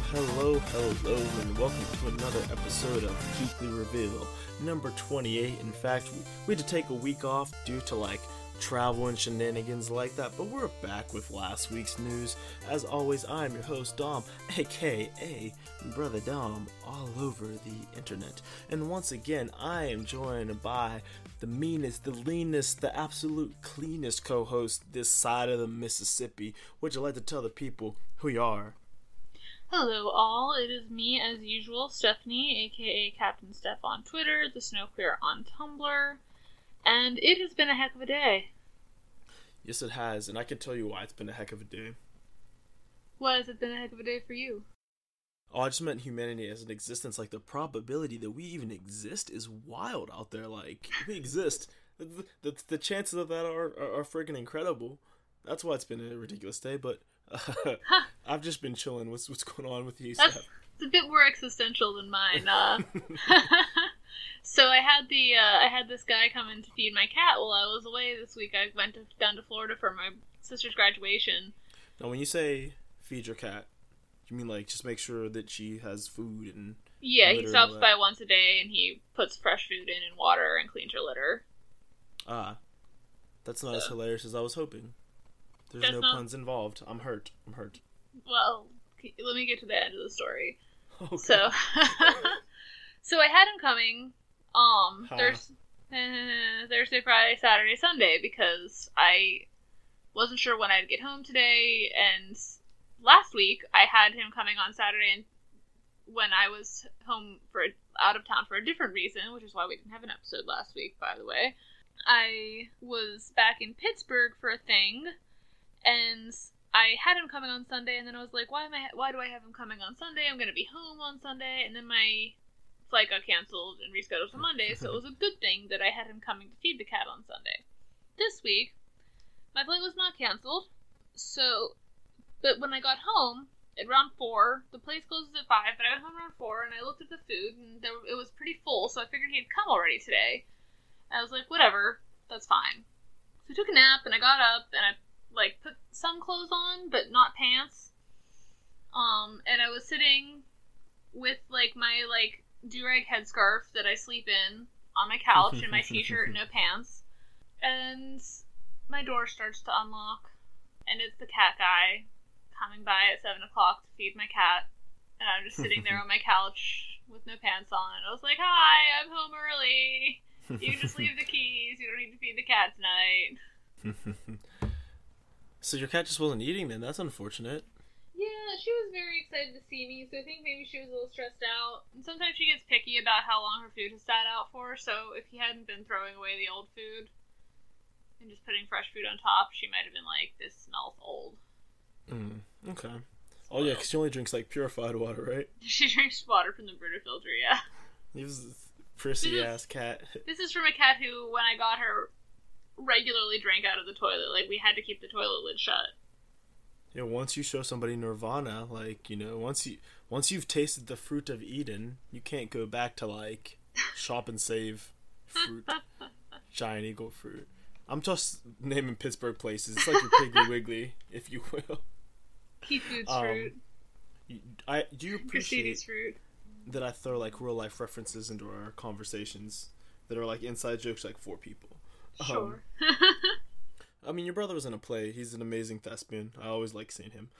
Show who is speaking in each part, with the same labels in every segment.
Speaker 1: Hello, and welcome to another episode of Geekly Reveal, number 28. In fact, we had to take a week off due to, travel and shenanigans like that, but we're back with last week's news. As always, I'm your host, Dom, aka Brother Dom, all over the internet. And once again, I am joined by the meanest, the leanest, the absolute cleanest co-host this side of the Mississippi. Would you like to tell the people who you are?
Speaker 2: Hello all, it is me as usual, Stephanie, aka Captain Steph on Twitter, the Snow Queer on Tumblr, and it has been a heck of a day.
Speaker 1: Yes, it has, and I can tell you why it's been a heck of a day.
Speaker 2: Why has it been a heck of a day for you?
Speaker 1: Oh, I just meant humanity as an existence. The probability that we even exist is wild out there. We exist. The chances of that are friggin' incredible. That's why it's been a ridiculous day, but I've just been chilling. What's going on with you, Steph?
Speaker 2: It's a bit more existential than mine. So I had this guy come in to feed my cat while I was away this week. I went down to Florida for my sister's graduation.
Speaker 1: Now, when you say feed your cat, you mean just make sure that she has food and
Speaker 2: yeah, he stops by once a day and he puts fresh food in and water and cleans her litter.
Speaker 1: Ah, that's not as hilarious as I was hoping. There's no puns involved. I'm hurt.
Speaker 2: Well, let me get to the end of the story.
Speaker 1: Okay.
Speaker 2: So I had him coming Thursday, Friday, Saturday, Sunday, because I wasn't sure when I'd get home today, and last week I had him coming on Saturday and when I was out of town for a different reason, which is why we didn't have an episode last week, by the way. I was back in Pittsburgh for a thing, and I had him coming on Sunday, and then I was like, why do I have him coming on Sunday? I'm going to be home on Sunday, and then my flight got canceled and rescheduled for Monday, so it was a good thing that I had him coming to feed the cat on Sunday. This week, my flight was not canceled, but when I got home, at around 4, the place closes at 5, but I got home around 4, and I looked at the food, and it was pretty full, so I figured he'd come already today. And I was like, whatever, that's fine. So I took a nap, and I got up, and I put some clothes on, but not pants. And I was sitting with, my, do-rag headscarf that I sleep in on my couch in my t-shirt and no pants. And my door starts to unlock, and it's the cat guy coming by at 7 o'clock to feed my cat. And I'm just sitting there on my couch with no pants on. I was like, hi, I'm home early. You just leave the keys. You don't need to feed the cat tonight.
Speaker 1: So your cat just wasn't eating then? That's unfortunate.
Speaker 2: Yeah, she was very excited to see me, so I think maybe she was a little stressed out. And sometimes she gets picky about how long her food has sat out for, so if he hadn't been throwing away the old food and just putting fresh food on top, she might have been like, this smells old.
Speaker 1: Okay. Oh yeah, because she only drinks purified water, right?
Speaker 2: She drinks water from the Brita filter, yeah.
Speaker 1: He was a prissy-ass cat.
Speaker 2: This is from a cat who, when I got her, regularly drank out of the toilet. We had to keep the toilet lid shut.
Speaker 1: Yeah, once you show somebody nirvana, once you've tasted the fruit of Eden, you can't go back to shop and save fruit, giant eagle fruit. I'm just naming Pittsburgh places. It's like your Piggly Wiggly, if you will.
Speaker 2: Key Foods fruit.
Speaker 1: Do you appreciate
Speaker 2: fruit
Speaker 1: that I throw real life references into our conversations that are inside jokes for people?
Speaker 2: Sure.
Speaker 1: I mean, your brother was in a play. He's an amazing thespian. I always like seeing him.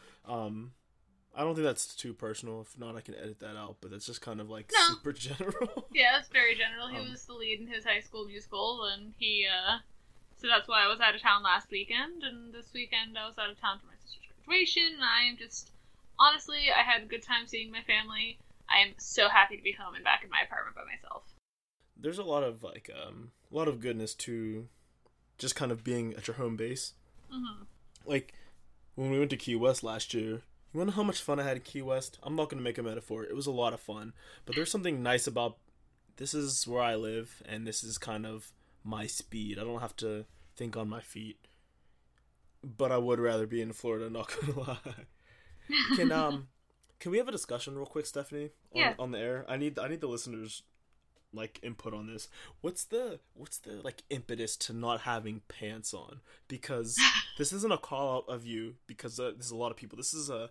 Speaker 1: I don't think that's too personal. If not, I can edit that out. But that's just kind of super general.
Speaker 2: Yeah, that's very general. He was the lead in his high school musical, and so that's why I was out of town last weekend. And this weekend I was out of town for my sister's graduation. And I am just, honestly, I had a good time seeing my family. I am so happy to be home and back in my apartment by myself.
Speaker 1: There's a lot of goodness to just kind of being at your home base.
Speaker 2: Mm-hmm.
Speaker 1: When we went to Key West last year, you want to know how much fun I had in Key West? I'm not going to make a metaphor. It was a lot of fun. But there's something nice about, this is where I live, and this is kind of my speed. I don't have to think on my feet. But I would rather be in Florida, not going to lie. Can we have a discussion real quick, Stephanie? On the air? I need the listeners input on this. What's the impetus to not having pants on? Because this isn't a call out of you, because there's a lot of people. This is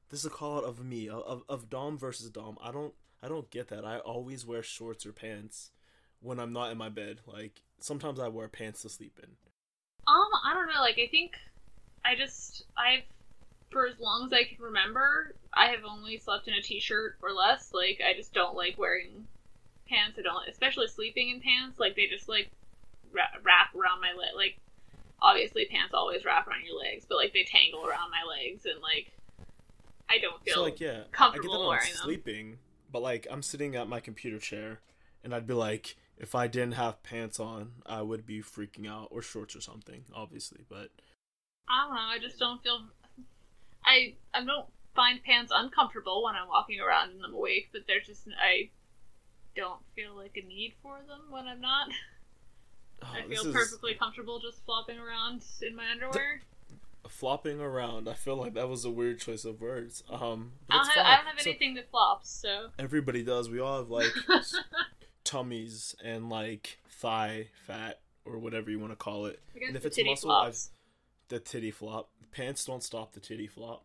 Speaker 1: this is a call out of me, of Dom versus Dom. I don't get that. I always wear shorts or pants when I'm not in my bed. Like, sometimes I wear pants to sleep in.
Speaker 2: I don't know, like, I think I've, for as long as I can remember, I have only slept in a t-shirt or less. Like, I just don't like wearing pants. I don't, especially sleeping in pants. Like, they just, like, wrap around my leg. Like, obviously pants always wrap around your legs, but, like, they tangle around my legs, and, like, I don't feel comfortable wearing them. I get that I'm
Speaker 1: sleeping, but, like, I'm sitting at my computer chair, and I'd be like, if I didn't have pants on, I would be freaking out, or shorts or something, obviously, but...
Speaker 2: I don't know, I just don't feel... I don't find pants uncomfortable when I'm walking around in them awake, but they're just... I don't feel like a need for them when I'm not. I feel perfectly comfortable just flopping around in my underwear.
Speaker 1: Flopping around. I feel like that was a weird choice of words. But
Speaker 2: I don't have anything that flops, so...
Speaker 1: Everybody does. We all have, like... tummies and like thigh fat or whatever you want to call it.
Speaker 2: And if it's muscle,
Speaker 1: the titty flop. Pants don't stop the titty flop.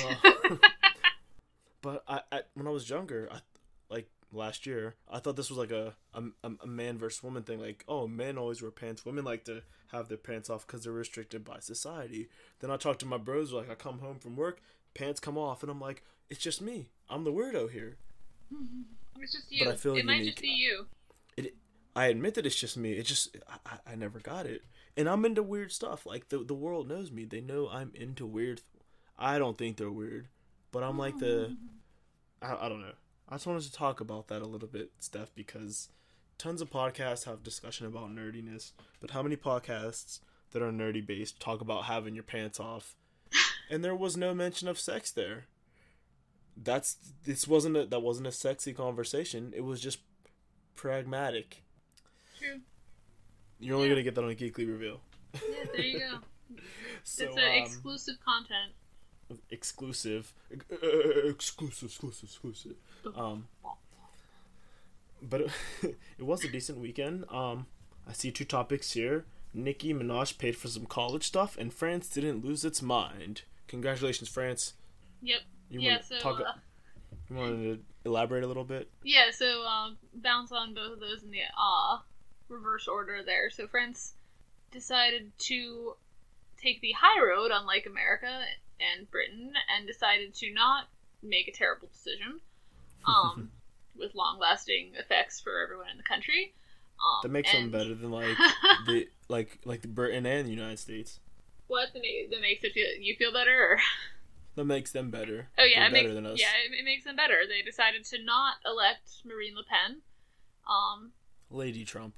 Speaker 1: But I when I was younger, like last year, I thought this was like a man versus woman thing. Like, oh, men always wear pants. Women like to have their pants off because they're restricted by society. Then I talked to my bros. Like, I come home from work, pants come off, and I'm like, it's just me. I'm the weirdo here.
Speaker 2: It's just you. But I feel it might just be you.
Speaker 1: I admit that it's just me. It just I never got it, and I'm into weird stuff. Like the world knows me. They know I'm into weird. I don't think they're weird, but I'm like I don't know. I just wanted to talk about that a little bit, Steph, because tons of podcasts have discussion about nerdiness, but how many podcasts that are nerdy based talk about having your pants off, and there was no mention of sex there. That wasn't a sexy conversation. It was just pragmatic.
Speaker 2: True.
Speaker 1: You're only gonna get that on a Geekly Reveal.
Speaker 2: Yeah, there you go. So, it's exclusive content.
Speaker 1: Exclusive. But it was a decent weekend. I see 2 topics here. Nicki Minaj paid for some college stuff, and France didn't lose its mind. Congratulations, France.
Speaker 2: Yep. You
Speaker 1: wanted to elaborate a little bit?
Speaker 2: Yeah, so bounce on both of those in the reverse order there. So France decided to take the high road, unlike America and Britain, and decided to not make a terrible decision with long-lasting effects for everyone in the country.
Speaker 1: That makes them better than the Britain and the United States.
Speaker 2: What? That makes you feel better? Or?
Speaker 1: That makes them better.
Speaker 2: Oh yeah,
Speaker 1: better than us.
Speaker 2: Yeah, it makes them better. They decided to not elect Marine Le Pen.
Speaker 1: Lady Trump.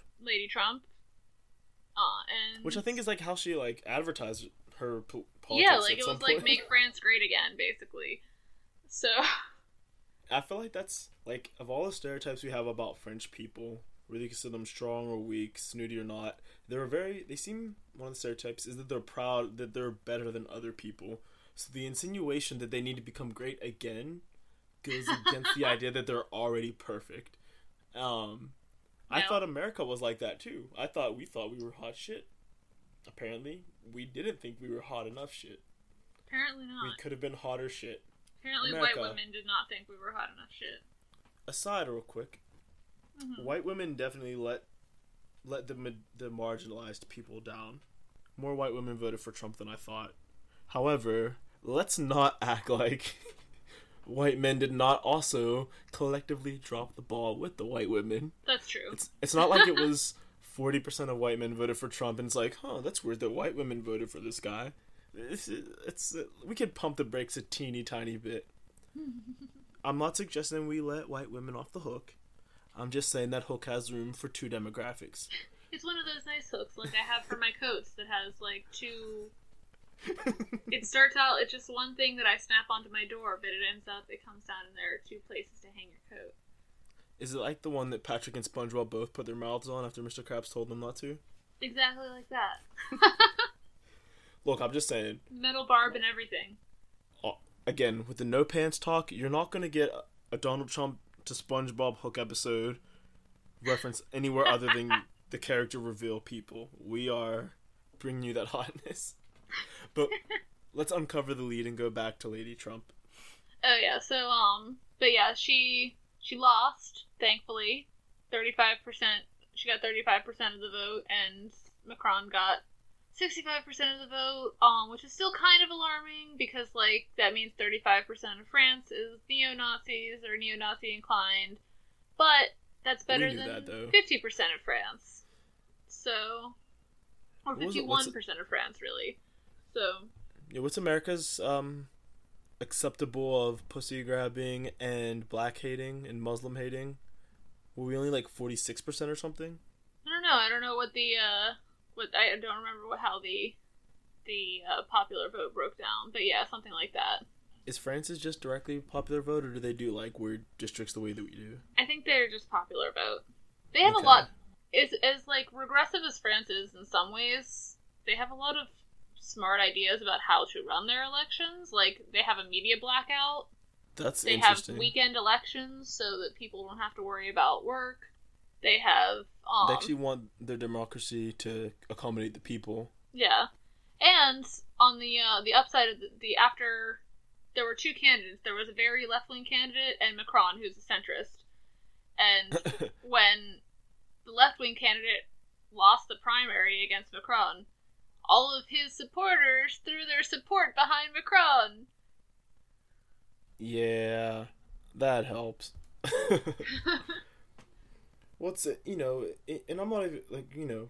Speaker 2: And
Speaker 1: which I think is like how she like advertised her politics.
Speaker 2: Yeah, like it was like make France great again, basically. So.
Speaker 1: I feel like that's like of all the stereotypes we have about French people, whether you consider them strong or weak, snooty or not, they seem, one of the stereotypes is that they're proud that they're better than other people. So the insinuation that they need to become great again goes against the idea that they're already perfect. I thought America was like that too. We thought we were hot shit. Apparently, we didn't think we were hot enough shit.
Speaker 2: Apparently not.
Speaker 1: We could have been hotter shit.
Speaker 2: Apparently America, white women did not think we were hot enough shit.
Speaker 1: Aside real quick, white women definitely let the marginalized people down. More white women voted for Trump than I thought. However, let's not act like white men did not also collectively drop the ball with the white women.
Speaker 2: That's true.
Speaker 1: It's not like it was 40% of white men voted for Trump and it's like, that's weird that white women voted for this guy. We could pump the brakes a teeny tiny bit. I'm not suggesting we let white women off the hook. I'm just saying that hook has room for 2 demographics.
Speaker 2: It's one of those nice hooks like I have for my coats that has like 2... It starts out, it's just one thing that I snap onto my door, but it comes down and there are 2 places to hang your coat.
Speaker 1: Is it like the one that Patrick and SpongeBob both put their mouths on after Mr. Krabs told them not to?
Speaker 2: Exactly like that.
Speaker 1: Look, I'm just saying.
Speaker 2: Metal barb and everything.
Speaker 1: Again, with the no pants talk, you're not going to get a Donald Trump to SpongeBob hook episode reference anywhere other than the character reveal people. We are bringing you that hotness. But let's uncover the lead and go back to Lady Trump.
Speaker 2: Oh yeah, so but yeah, she lost, thankfully. 35%. She got 35% of the vote, and Macron got 65% of the vote, which is still kind of alarming because like that means 35% of France is neo-Nazis or neo-Nazi inclined, but that's
Speaker 1: We
Speaker 2: better
Speaker 1: knew
Speaker 2: than
Speaker 1: that though.
Speaker 2: 50% of France. So, or
Speaker 1: What was it?
Speaker 2: 51% of France, really. So,
Speaker 1: Yeah, what's America's acceptable of pussy grabbing and black hating and Muslim hating? Were we only like 46% or something?
Speaker 2: I don't know. I don't know what the what I don't remember how the popular vote broke down, but yeah, something like that.
Speaker 1: Is France's just directly popular vote, or do they do like weird districts the way that we do?
Speaker 2: I think they're just popular vote. They have a
Speaker 1: Okay.
Speaker 2: lot. As like regressive as France is in some ways, they have a lot of smart ideas about how to run their elections. Like they have a media blackout.
Speaker 1: That's
Speaker 2: They have
Speaker 1: interesting.
Speaker 2: weekend elections so that people don't have to worry about work. They have
Speaker 1: They actually want their democracy to accommodate the people.
Speaker 2: yeah, and on the upside of the after there were two candidates. There was a very left wing candidate and Macron, who's a centrist. And when the left wing candidate lost the primary against Macron, all of his supporters threw their support behind Macron.
Speaker 1: Yeah, that helps. What's it? And I'm not even like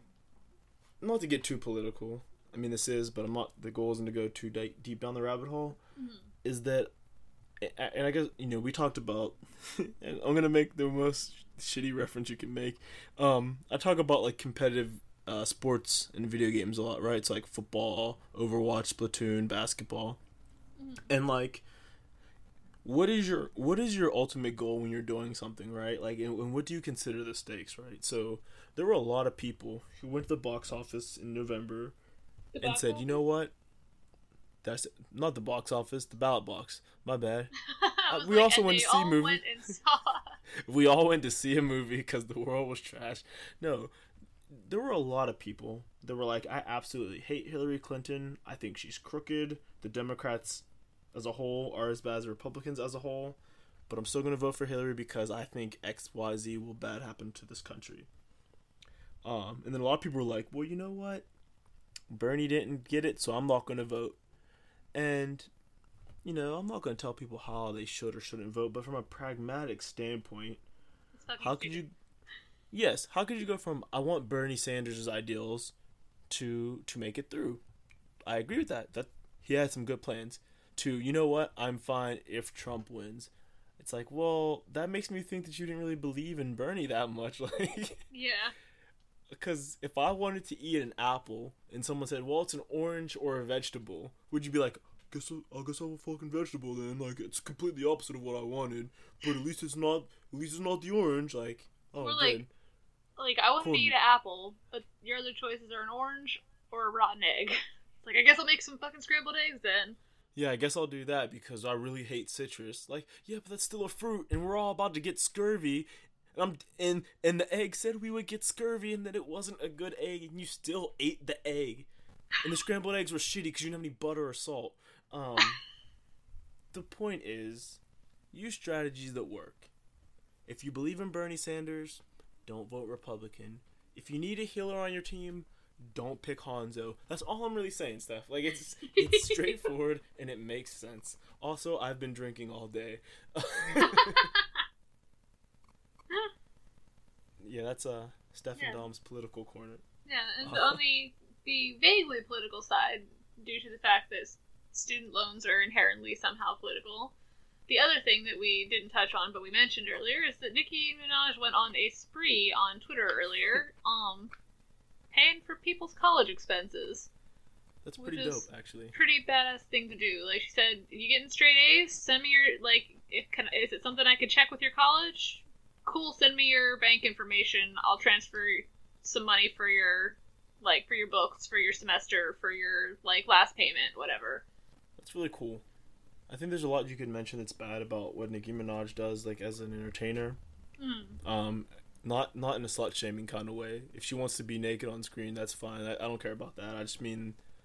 Speaker 1: not to get too political. I mean, this is, but I'm not. The goal isn't to go too deep down the rabbit hole.
Speaker 2: Mhm.
Speaker 1: Is that, and I guess we talked about. And I'm gonna make the most shitty reference you can make. I talk about like competitive sports and video games a lot, right? It's like football, Overwatch, Splatoon, basketball,
Speaker 2: Mhm.
Speaker 1: and like what is your ultimate goal when you're doing something, right? Like, and what do you consider the stakes, right? So there were a lot of people who went to the box office in November
Speaker 2: The
Speaker 1: and
Speaker 2: box
Speaker 1: said, you
Speaker 2: office?
Speaker 1: know what, that's not the box office, the ballot box, my bad.
Speaker 2: I was
Speaker 1: We
Speaker 2: like,
Speaker 1: also
Speaker 2: and
Speaker 1: went
Speaker 2: they
Speaker 1: to see
Speaker 2: all
Speaker 1: movies.
Speaker 2: went and saw.
Speaker 1: We all went to see a movie because the world was trash. No, there were a lot of people that were like, I absolutely hate Hillary Clinton, I think she's crooked, the Democrats as a whole are as bad as the Republicans as a whole, but I'm still going to vote for Hillary because I think XYZ will bad happen to this country. And then a lot of people were like, well, you know what? Bernie didn't get it, so I'm not going to vote. And, I'm not going to tell people how they should or shouldn't vote, but from a pragmatic standpoint,
Speaker 2: It's fucking
Speaker 1: how could
Speaker 2: stupid.
Speaker 1: you, yes, how could you go from, I want Bernie Sanders' ideals to make it through? I agree with that. That he had some good plans. To, you know what, I'm fine if Trump wins. It's like, well, that makes me think that you didn't really believe in Bernie that much. Like,
Speaker 2: Yeah.
Speaker 1: because if I wanted to eat an apple and someone said, well, it's an orange or a vegetable, would you be like, I guess I'm a fucking vegetable then? Like, it's completely opposite of what I wanted, but at least it's not the orange. Like, oh,
Speaker 2: We're
Speaker 1: good.
Speaker 2: like I wanted
Speaker 1: Cool.
Speaker 2: to eat an apple, but your other choices are an orange or a rotten egg. It's like I guess I'll make some fucking scrambled eggs then.
Speaker 1: Yeah, I guess I'll do that because I really hate citrus. Like, yeah, but that's still a fruit, and we're all about to get scurvy. And the egg said we would get scurvy, and that it wasn't a good egg, and you still ate the egg. And the scrambled eggs were shitty because you didn't have any butter or salt. The point is, use strategies that work. If you believe in Bernie Sanders, don't vote Republican. If you need a healer on your team, don't pick Hanzo. That's all I'm really saying, Steph. Like, it's straightforward and it makes sense. Also, I've been drinking all day. Yeah, that's Steph and
Speaker 2: Yeah.
Speaker 1: Dom's political corner.
Speaker 2: Yeah, and on the vaguely political side, due to the fact that student loans are inherently somehow political, the other thing that we didn't touch on but we mentioned earlier is that Nicki Minaj went on a spree on Twitter earlier, paying for people's college expenses.
Speaker 1: That's
Speaker 2: Which
Speaker 1: pretty dope,
Speaker 2: is
Speaker 1: actually.
Speaker 2: Pretty badass thing to do. Like she said, you getting straight A's? Send me your is it something I could check with your college? Cool, send me your bank information. I'll transfer some money for your books, for your semester, for your last payment, whatever.
Speaker 1: That's really cool. I think there's a lot you could mention that's bad about what Nicki Minaj does, like as an entertainer. Not in a slut shaming kind of way. If she wants to be naked on screen, that's fine. I don't care about that. I just mean,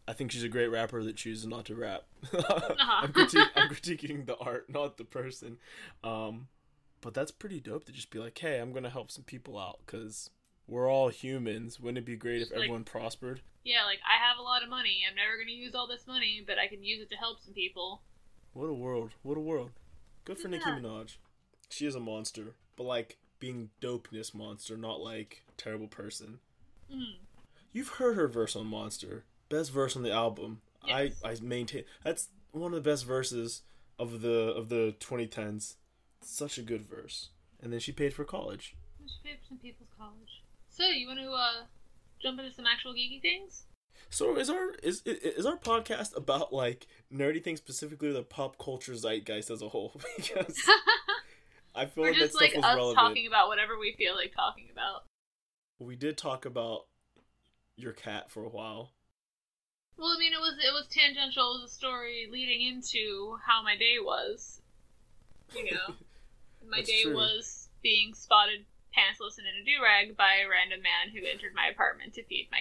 Speaker 1: I think she's a great rapper that chooses not to rap.
Speaker 2: Uh-huh.
Speaker 1: I'm critiquing the art, not the person. But that's pretty dope to just be like, hey, I'm gonna help some people out because we're all humans. Wouldn't it be great if everyone prospered?
Speaker 2: Yeah, like, I have a lot of money. I'm never gonna use all this money, but I can use it to help some people.
Speaker 1: What a world. What a world. Good for Nicki
Speaker 2: Yeah.
Speaker 1: Minaj. She is a monster, but like being dopeness monster, not like terrible person.
Speaker 2: Mm.
Speaker 1: You've heard her verse on Monster. Best verse on the album.
Speaker 2: Yes.
Speaker 1: I maintain that's one of the best verses of the 2010s. Such a good verse. And then she paid for college.
Speaker 2: She paid for some people's college. So, you want to jump into some actual geeky things?
Speaker 1: So is our podcast about like nerdy things, specifically the pop culture zeitgeist as a whole? Because I feel
Speaker 2: Or
Speaker 1: like that
Speaker 2: just
Speaker 1: stuff
Speaker 2: like
Speaker 1: was
Speaker 2: us
Speaker 1: relevant.
Speaker 2: talking about whatever we feel like talking about?
Speaker 1: We did talk about your cat for a while.
Speaker 2: Well, I mean, it was tangential. It was a story leading into how my day was. You know, my
Speaker 1: That's
Speaker 2: day
Speaker 1: true.
Speaker 2: was being spotted pantsless and in a do-rag by a random man who entered my apartment to feed my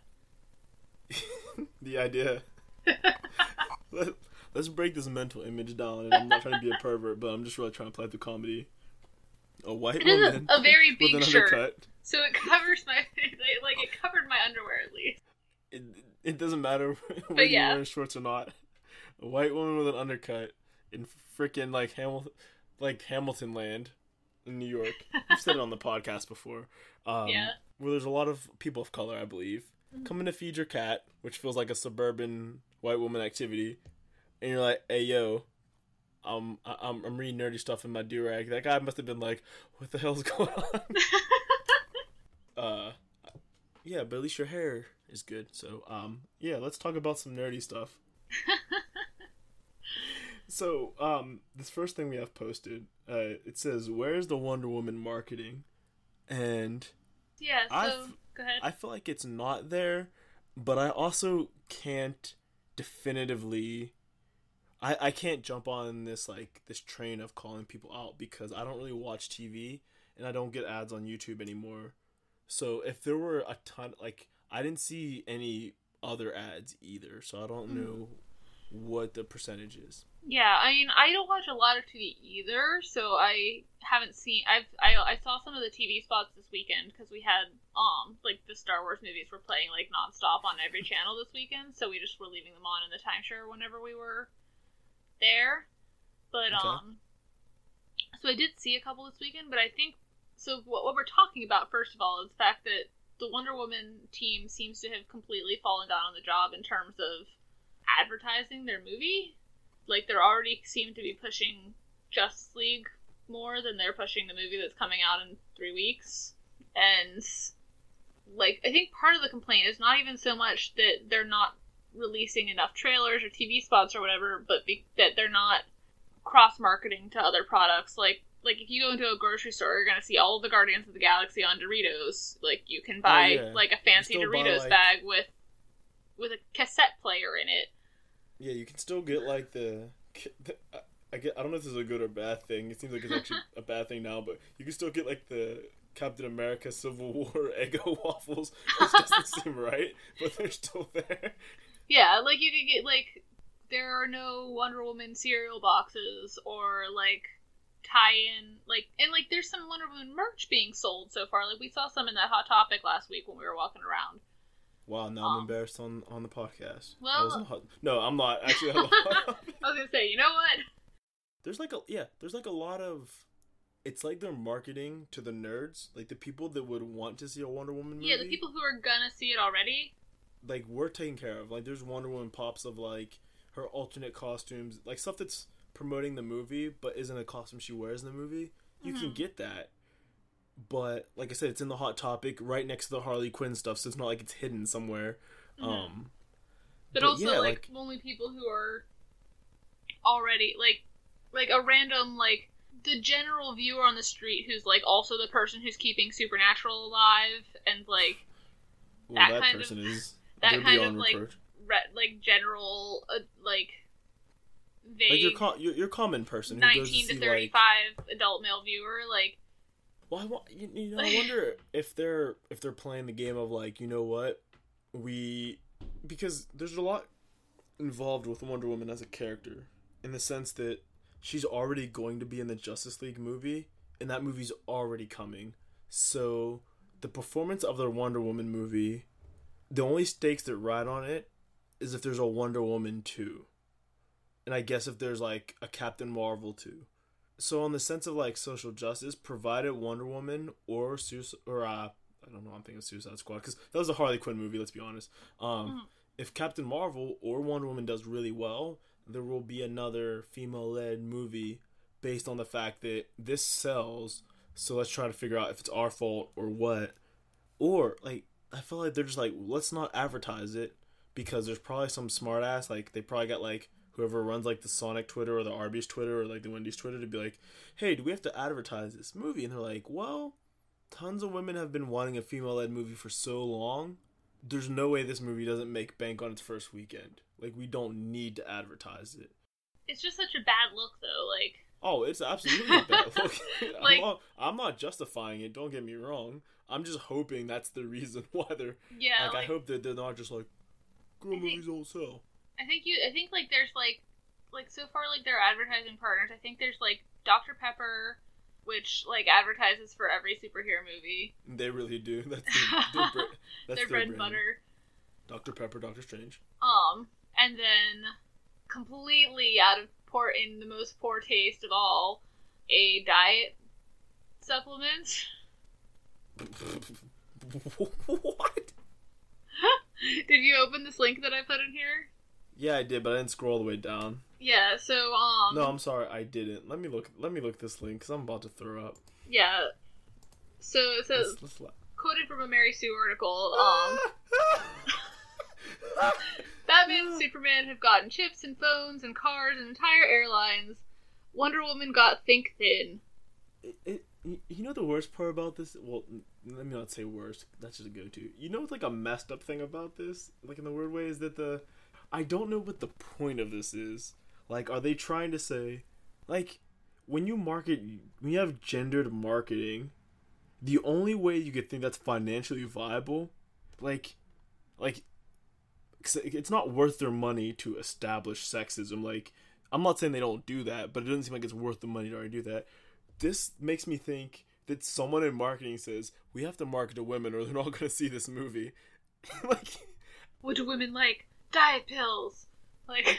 Speaker 2: cat.
Speaker 1: The idea. Let's break this mental image down. And I'm not trying to be a pervert, but I'm just really trying to play through comedy. A white
Speaker 2: It is
Speaker 1: woman
Speaker 2: a very
Speaker 1: with
Speaker 2: big
Speaker 1: an
Speaker 2: shirt,
Speaker 1: undercut.
Speaker 2: so it covers my like it covered my underwear at least.
Speaker 1: It doesn't matter whether
Speaker 2: yeah.
Speaker 1: you're wearing shorts or not. A white woman with an undercut in frickin' like Hamilton Land in New York. I've said it on the podcast before.
Speaker 2: Yeah.
Speaker 1: Where there's a lot of people of color, I believe, coming to feed your cat, which feels like a suburban white woman activity, and you're like, "Hey, yo, I'm reading nerdy stuff in my do-rag." That guy must have been like, "What the hell's going on?" Yeah, but at least your hair is good. So, yeah, let's talk about some nerdy stuff. So, this first thing we have posted, it says, "Where's the Wonder Woman marketing?" And
Speaker 2: Yeah, so go ahead.
Speaker 1: I feel like it's not there, but I also can't definitively. I can't jump on this train of calling people out because I don't really watch TV and I don't get ads on YouTube anymore. So if there were a ton, like, I didn't see any other ads either, so I don't know what the percentage is.
Speaker 2: Yeah, I mean, I don't watch a lot of TV either, so I haven't seen. I saw some of the TV spots this weekend because we had like the Star Wars movies were playing like nonstop on every channel this weekend, so we just were leaving them on in the timeshare whenever we were there. But
Speaker 1: Okay.
Speaker 2: so I did see a couple this weekend, but I think so. What we're talking about first of all is the fact that the Wonder Woman team seems to have completely fallen down on the job in terms of advertising their movie. Like, they're already seem to be pushing Justice League more than they're pushing the movie that's coming out in 3 weeks. And, like, I think part of the complaint is not even so much that they're not releasing enough trailers or TV spots or whatever, but that they're not cross-marketing to other products. Like, if you go into a grocery store, you're going to see all of the Guardians of the Galaxy on Doritos. Like, you can buy, like, a fancy
Speaker 1: You still buy,
Speaker 2: Doritos
Speaker 1: like-
Speaker 2: bag with a cassette player in it.
Speaker 1: Yeah, you can still get like I don't know if this is a good or bad thing. It seems like it's actually a bad thing now, but you can still get like the Captain America Civil War Eggo waffles, which doesn't seem right, but they're still there.
Speaker 2: Yeah, like, you could get, like, there are no Wonder Woman cereal boxes or, like, tie-in, like, and, like, there's some Wonder Woman merch being sold so far. Like, we saw some in that Hot Topic last week when we were walking around.
Speaker 1: Wow, now I'm embarrassed on the podcast.
Speaker 2: Well-
Speaker 1: I wasn't no, I'm not actually.
Speaker 2: I was gonna say, you know what?
Speaker 1: There's like a lot of. It's like they're marketing to the nerds, like the people that would want to see a Wonder Woman movie.
Speaker 2: Yeah, the people who are gonna see it already.
Speaker 1: Like, we're taken care of. Like, there's Wonder Woman pops of like her alternate costumes, like stuff that's promoting the movie but isn't a costume she wears in the movie. You can get that. But like I said, it's in the Hot Topic right next to the Harley Quinn stuff, so it's not like it's hidden somewhere.
Speaker 2: But also,
Speaker 1: yeah,
Speaker 2: like, only people who are already, like a random, like, the general viewer on the street who's, like, also the person who's keeping Supernatural alive, and, like,
Speaker 1: well,
Speaker 2: that kind
Speaker 1: person
Speaker 2: of-
Speaker 1: is
Speaker 2: that
Speaker 1: they're
Speaker 2: kind of,
Speaker 1: beyond
Speaker 2: like,
Speaker 1: reproach.
Speaker 2: like, general, like,
Speaker 1: Like
Speaker 2: vague
Speaker 1: your common person who goes
Speaker 2: 19
Speaker 1: to
Speaker 2: to
Speaker 1: see,
Speaker 2: 35 adult male viewer, like,
Speaker 1: well, I wonder if they're playing the game of like, you know what, we because there's a lot involved with Wonder Woman as a character, in the sense that she's already going to be in the Justice League movie, and that movie's already coming. So the performance of the Wonder Woman movie, the only stakes that ride on it is if there's a Wonder Woman 2. And I guess if there's like a Captain Marvel 2. So in the sense of like social justice, provided Wonder Woman or I don't know, I'm thinking of Suicide Squad, because that was a Harley Quinn movie, let's be honest. If Captain Marvel or Wonder Woman does really well, there will be another female-led movie based on the fact that this sells, so let's try to figure out if it's our fault or what. Or, like, I feel like they're just like, let's not advertise it, because there's probably some smart-ass, like, they probably got, like, whoever runs, like, the Sonic Twitter or the Arby's Twitter or, like, the Wendy's Twitter to be like, hey, do we have to advertise this movie? And they're like, well, tons of women have been wanting a female-led movie for so long. There's no way this movie doesn't make bank on its first weekend. Like, we don't need to advertise it.
Speaker 2: It's just such a bad look, though. Like,
Speaker 1: oh, it's absolutely a bad look.
Speaker 2: Like,
Speaker 1: I'm not justifying it. Don't get me wrong. I'm just hoping that's the reason why they're.
Speaker 2: Yeah.
Speaker 1: Like, I hope that they're not just like, girl movies don't sell.
Speaker 2: I think like there's like so far, like, their advertising partners. I think there's like Dr. Pepper, which like advertises for every superhero movie. They
Speaker 1: really do. That's
Speaker 2: their bread and butter.
Speaker 1: Dr. Pepper, Doctor Strange.
Speaker 2: And then completely out of in the most poor taste of all, a diet supplement.
Speaker 1: What?
Speaker 2: Did you open this link that I put in here?
Speaker 1: Yeah, I did, but I didn't scroll all the way down.
Speaker 2: Yeah, so
Speaker 1: no, I'm sorry, I didn't. Let me look this link, because I'm about to throw up.
Speaker 2: Yeah. So it says, quoted from a Mary Sue article, Batman and Superman have gotten chips and phones and cars and entire airlines. Wonder Woman got think thin.
Speaker 1: You know the worst part about this? Well, let me not say worst. That's just a go-to. You know what's like a messed up thing about this? Like in the weird way is that I don't know what the point of this is. Like, are they trying to say, like, when you have gendered marketing, the only way you could think that's financially viable, like, it's not worth their money to establish sexism. Like, I'm not saying they don't do that, but it doesn't seem like it's worth the money to already do that. This makes me think that someone in marketing says, we have to market to women or they're not going to see this movie. Like,
Speaker 2: what do women like? Diet pills. Like,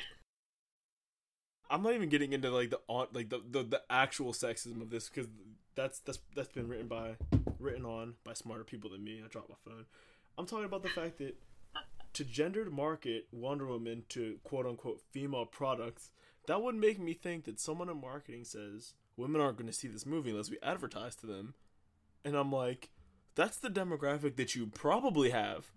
Speaker 1: I'm not even getting into like the actual sexism of this, because that's been written on by smarter people than me. I dropped my phone. I'm talking about the fact that to gendered market Wonder Woman to quote-unquote female products, that would make me think that someone in marketing says, women aren't going to see this movie unless we advertise to them. And I'm like, that's the demographic that you probably have.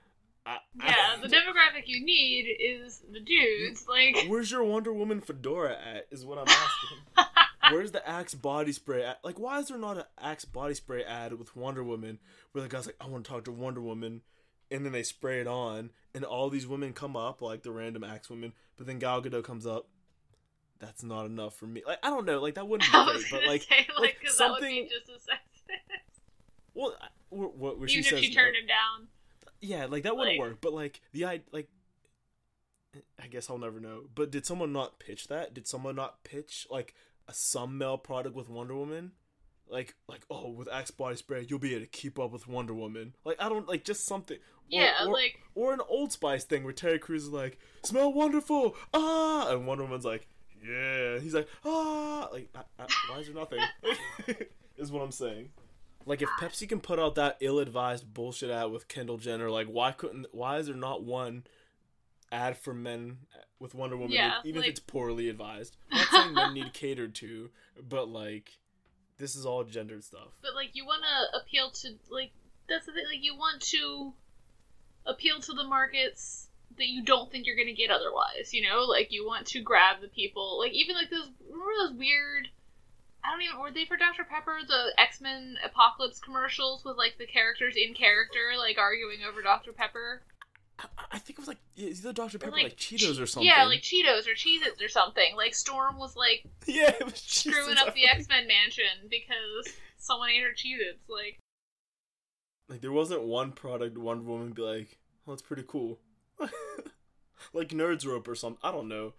Speaker 2: The demographic you need is the dudes. Like,
Speaker 1: where's your Wonder Woman fedora at, is what I'm asking. Where's the Axe body spray at? Like, why is there not an Axe body spray ad with Wonder Woman where the guy's like, I want to talk to Wonder Woman, and then they spray it on, and all these women come up, like the random Axe women, but then Gal Gadot comes up. That's not enough for me. Like, I don't know. Like, that wouldn't be great, but like
Speaker 2: because that would be just as sexist.
Speaker 1: Well, what
Speaker 2: even
Speaker 1: she
Speaker 2: if
Speaker 1: says,
Speaker 2: she turned him down.
Speaker 1: Yeah, like that wouldn't work. But like I guess I'll never know. But did someone not pitch that? Did someone not pitch like some male product with Wonder Woman? Like oh, with Axe body spray, you'll be able to keep up with Wonder Woman. Like, I don't, like, just something. Or an Old Spice thing where Terry Crews is like, smell wonderful, ah, and Wonder Woman's like, yeah. He's like, ah, like, why is there nothing? Is what I'm saying. Like, if Pepsi can put out that ill-advised bullshit ad with Kendall Jenner, like, why is there not one ad for men with Wonder Woman, even if it's poorly advised? I'm not saying men need catered to, but, like, this is all gendered stuff.
Speaker 2: But, like, you want to appeal to, like, that's the thing, like, you want to appeal to the markets that you don't think you're going to get otherwise, you know? Like, you want to grab the people, like, even, like, remember those weird, were they for Dr. Pepper, the X-Men Apocalypse commercials with, like, the characters in character, like, arguing over Dr. Pepper?
Speaker 1: I think it was, like, either Dr. Pepper, like Cheetos or something.
Speaker 2: Yeah, like Cheetos or Cheez-Its or something. Like, Storm was, like,
Speaker 1: it was
Speaker 2: screwing up the X-Men mansion because someone ate her Cheez-Its, like,
Speaker 1: there wasn't one product Wonder Woman would be like, well, that's pretty cool. Like Nerds Rope or something. I don't know.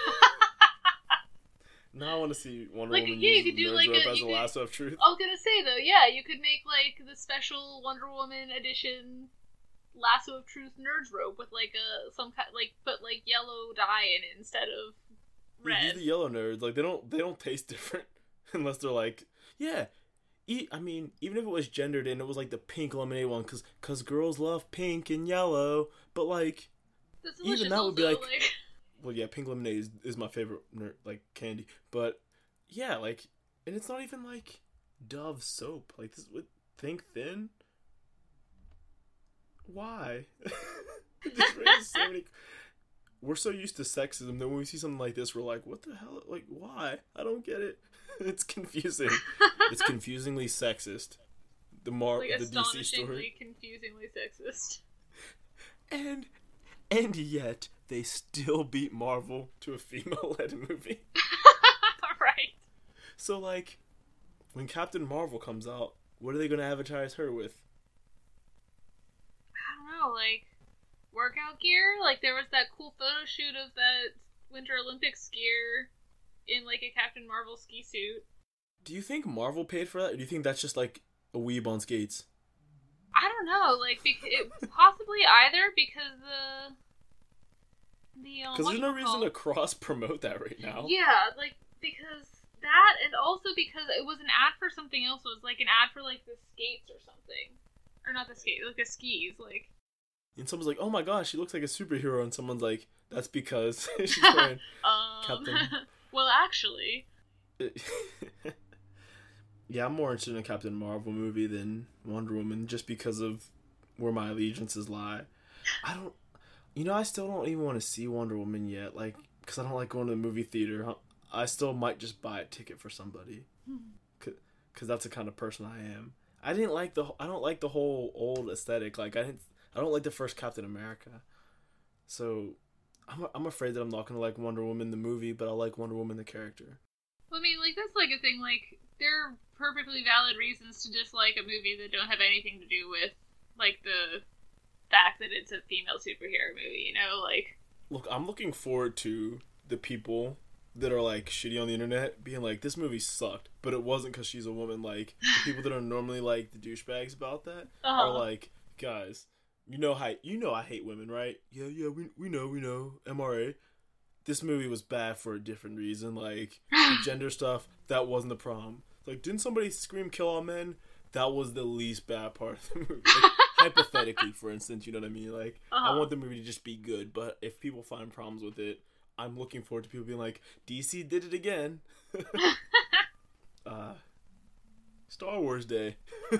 Speaker 1: Now I want to see Wonder
Speaker 2: Like,
Speaker 1: Woman
Speaker 2: yeah, you
Speaker 1: use
Speaker 2: could do,
Speaker 1: Nerds
Speaker 2: like,
Speaker 1: Rope
Speaker 2: a-
Speaker 1: as
Speaker 2: you
Speaker 1: a
Speaker 2: could-
Speaker 1: lasso of truth.
Speaker 2: I was gonna say though, yeah, you could make like the special Wonder Woman edition Lasso of Truth Nerds rope with like some kind, like, put like yellow dye in it instead of
Speaker 1: Use
Speaker 2: red.
Speaker 1: the yellow nerds. Like they don't taste different unless they're like, yeah. I mean, even if it was gendered and it was like the pink lemonade one, cause girls love pink and yellow, but like,
Speaker 2: That's
Speaker 1: even
Speaker 2: delicious
Speaker 1: that would be
Speaker 2: also,
Speaker 1: like- well, yeah, pink lemonade is my favorite like candy, but yeah, like, and it's not even like Dove soap. Like this would Think Thin. Why? It just raises so many. We're so used to sexism that when we see something like this, we're like, "What the hell? Like, why? I don't get it." It's confusing. It's confusingly sexist. The
Speaker 2: like
Speaker 1: the DC
Speaker 2: astonishingly,
Speaker 1: story,
Speaker 2: confusingly sexist.
Speaker 1: and yet they still beat Marvel to a female-led movie.
Speaker 2: Right.
Speaker 1: So like, when Captain Marvel comes out, what are they going to advertise her with?
Speaker 2: I don't know, like workout gear. Like there was that cool photo shoot of that Winter Olympics gear in like a Captain Marvel ski suit.
Speaker 1: Do you think Marvel paid for that, or do you think that's just like a weeb on skates?
Speaker 2: I don't know, like possibly either because
Speaker 1: Because there's no reason to cross promote that right now.
Speaker 2: Yeah, like because that, and also because it was an ad for something else. It was like an ad for like the skates or something, or not the skates, like the skis. Like,
Speaker 1: And someone's like, "Oh my gosh, she looks like a superhero," and someone's like, "That's because she's wearing." Captain.
Speaker 2: Well, actually,
Speaker 1: Yeah, I'm more interested in a Captain Marvel movie than Wonder Woman, just because of where my allegiances lie. I still don't even want to see Wonder Woman yet, like, because I don't like going to the movie theater. I still might just buy a ticket for somebody, because that's the kind of person I am. I don't like the whole old aesthetic. Like, I don't like the first Captain America, so I'm afraid that I'm not gonna like Wonder Woman the movie, but I like Wonder Woman the character.
Speaker 2: well, I mean, like that's like a thing. Like, there are perfectly valid reasons to dislike a movie that don't have anything to do with like the fact that it's a female superhero movie. You know, like.
Speaker 1: Look, I'm looking forward to the people that are like shitty on the internet being like, this movie sucked, but it wasn't because she's a woman. Like, the people that are normally like the douchebags about that are like, guys, you know I hate women, right? Yeah, we know, MRA. This movie was bad for a different reason. Like, the gender stuff, that wasn't the problem. Like, didn't somebody scream kill all men? That was the least bad part of the movie. Like, hypothetically, for instance, you know what I mean? Like, I want the movie to just be good, but if people find problems with it, I'm looking forward to people being like, DC did it again. Star Wars Day.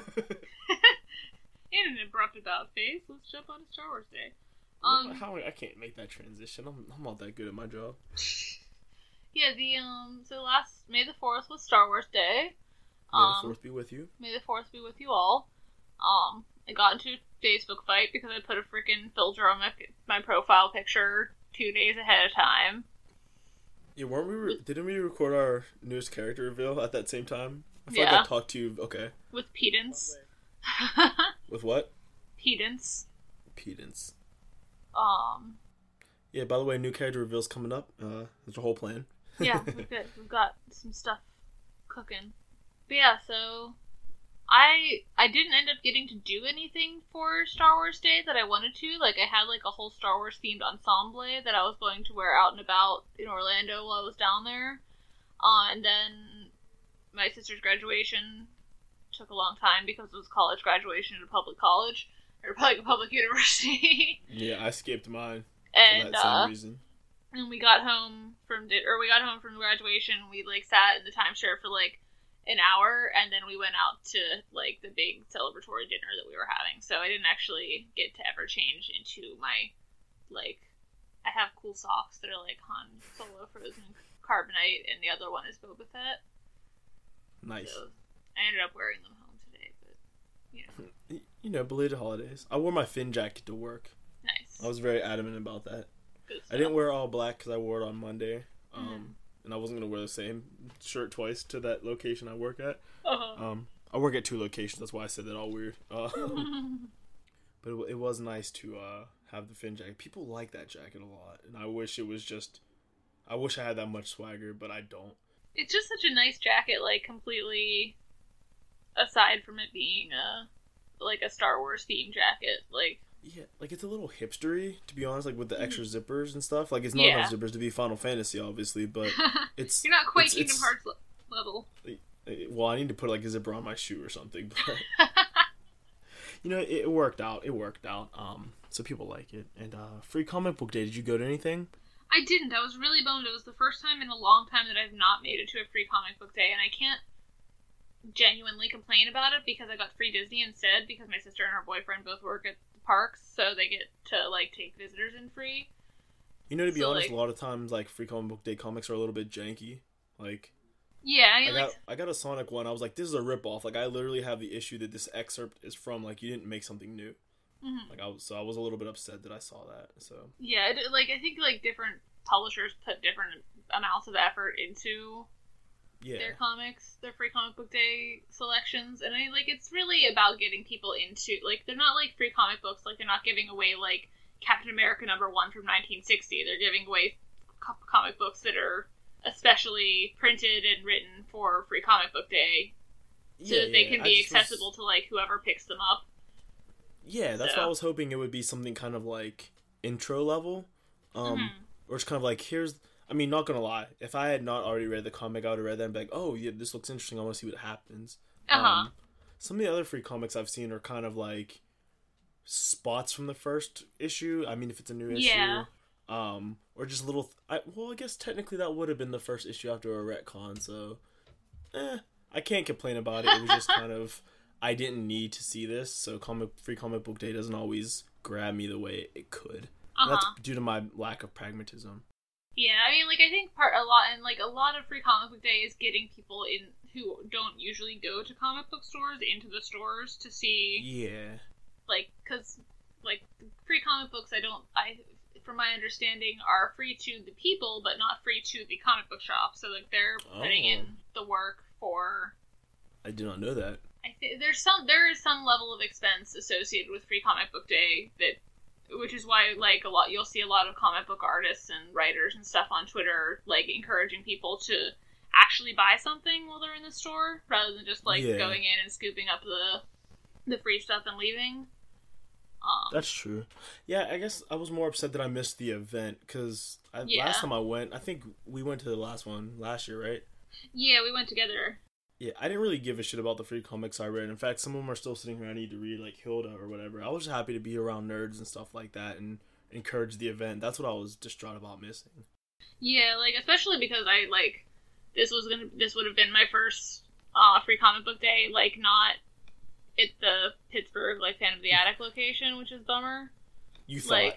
Speaker 2: In an abrupt about face, let's jump on to Star Wars Day.
Speaker 1: I can't make that transition. I'm not that good at my job.
Speaker 2: Yeah, so last May the 4th was Star Wars Day.
Speaker 1: May the 4th be with you.
Speaker 2: May the 4th be with you all. I got into a Facebook fight because I put a freaking filter on my profile picture 2 days ahead of time.
Speaker 1: Yeah, didn't we record our newest character reveal at that same time? I feel
Speaker 2: Yeah.
Speaker 1: like I talked to you. Okay.
Speaker 2: With pedance.
Speaker 1: With what?
Speaker 2: Pedance.
Speaker 1: Pedance.
Speaker 2: Um,
Speaker 1: Yeah, by the way, new character reveals coming up. There's a whole plan.
Speaker 2: yeah, we're good. We've got some stuff cooking. But yeah, so I didn't end up getting to do anything for Star Wars Day that I wanted to. Like, I had like a whole Star Wars themed ensemble that I was going to wear out and about in Orlando while I was down there. And then my sister's graduation took a long time because it was college graduation at a public college or public university.
Speaker 1: Yeah, I skipped mine
Speaker 2: And
Speaker 1: for that same reason.
Speaker 2: and we got home from graduation. We like sat in the timeshare for like an hour, and then we went out to like the big celebratory dinner that we were having. So I didn't actually get to ever change into my like. I have cool socks that are like Han Solo Frozen Carbonite, and the other one is Boba Fett.
Speaker 1: Nice.
Speaker 2: So I ended up wearing them home today, but you know,
Speaker 1: Belated holidays. I wore my Finn jacket to work.
Speaker 2: nice.
Speaker 1: I was very adamant about that.
Speaker 2: Good
Speaker 1: I didn't
Speaker 2: stuff.
Speaker 1: wear all black because I wore it on Monday. And I wasn't going to wear the same shirt twice to that location I work at. I work at 2 locations, that's why I said that all weird. But it was nice to have the Finn jacket. People like that jacket a lot, and I wish it was just. I wish I had that much swagger, but I don't.
Speaker 2: It's just such a nice jacket, like, completely aside from it being a Star Wars themed jacket. Like,
Speaker 1: yeah, like, it's a little hipstery, to be honest, like, with the extra zippers and stuff. Like, it's not enough zippers to be Final Fantasy, obviously, but it's...
Speaker 2: You're not quite Kingdom Hearts level.
Speaker 1: Well, I need to put, like, a zipper on my shoe or something, but... You know, it worked out. So people like it. And, Free Comic Book Day, did you go to anything?
Speaker 2: I didn't. I was really bummed. It was the first time in a long time that I've not made it to a Free Comic Book Day, and I can't genuinely complain about it because I got free Disney instead because my sister and her boyfriend both work at the parks, so they get to, like, take visitors in free.
Speaker 1: You know, to be honest, like, a lot of times, like, Free Comic Book Day comics are a little bit janky. Like...
Speaker 2: Yeah,
Speaker 1: I got a Sonic one. I was like, this is a ripoff. Like, I literally have the issue that this excerpt is from. Like, you didn't make something new. Mm-hmm. Like, I was a little bit upset that I saw that. So
Speaker 2: yeah, like, I think, like, different publishers put different amounts of effort into their comics, their Free Comic Book Day selections, and it's really about getting people into, like, they're not like free comic books. Like, they're not giving away, like, Captain America #1 from 1960. They're giving away comic books that are especially printed and written for Free Comic Book Day, so that they can be accessible to, like, whoever picks them up.
Speaker 1: Yeah, that's why I was hoping it would be something kind of like intro level, or it's kind of like, here's. I mean, not gonna lie, if I had not already read the comic, I would have read that and be like, oh yeah, this looks interesting. I want to see what happens. Some of the other free comics I've seen are kind of like spots from the first issue. I mean, if it's a new issue. Or just little... I guess technically that would have been the first issue after a retcon, so... I can't complain about it. It was just kind of... I didn't need to see this, so Free Comic Book Day doesn't always grab me the way it could. And that's due to my lack of pragmatism.
Speaker 2: Yeah, I mean, like, I think a lot of Free Comic Book Day is getting people in who don't usually go to comic book stores into the stores to see... Yeah. Like, because, like, free comic books, from my understanding, are free to the people, but not free to the comic book shop. So, like, they're putting in the work for...
Speaker 1: I did not know that.
Speaker 2: I think there is some level of expense associated with Free Comic Book Day, which is why, like, you'll see a lot of comic book artists and writers and stuff on Twitter, like, encouraging people to actually buy something while they're in the store, rather than just, like, going in and scooping up the free stuff and leaving.
Speaker 1: That's true. Yeah, I guess I was more upset that I missed the event, because last time I went, I think we went to the last one last year, right?
Speaker 2: Yeah, we went together.
Speaker 1: Yeah, I didn't really give a shit about the free comics I read. In fact, some of them are still sitting here I need to read, like Hilda or whatever. I was just happy to be around nerds and stuff like that and encourage the event. That's what I was distraught about missing.
Speaker 2: Yeah, like, especially because this would have been my first Free Comic Book Day, like, not at the Pittsburgh, like, Phantom of the Attic location, which is bummer.
Speaker 1: You thought.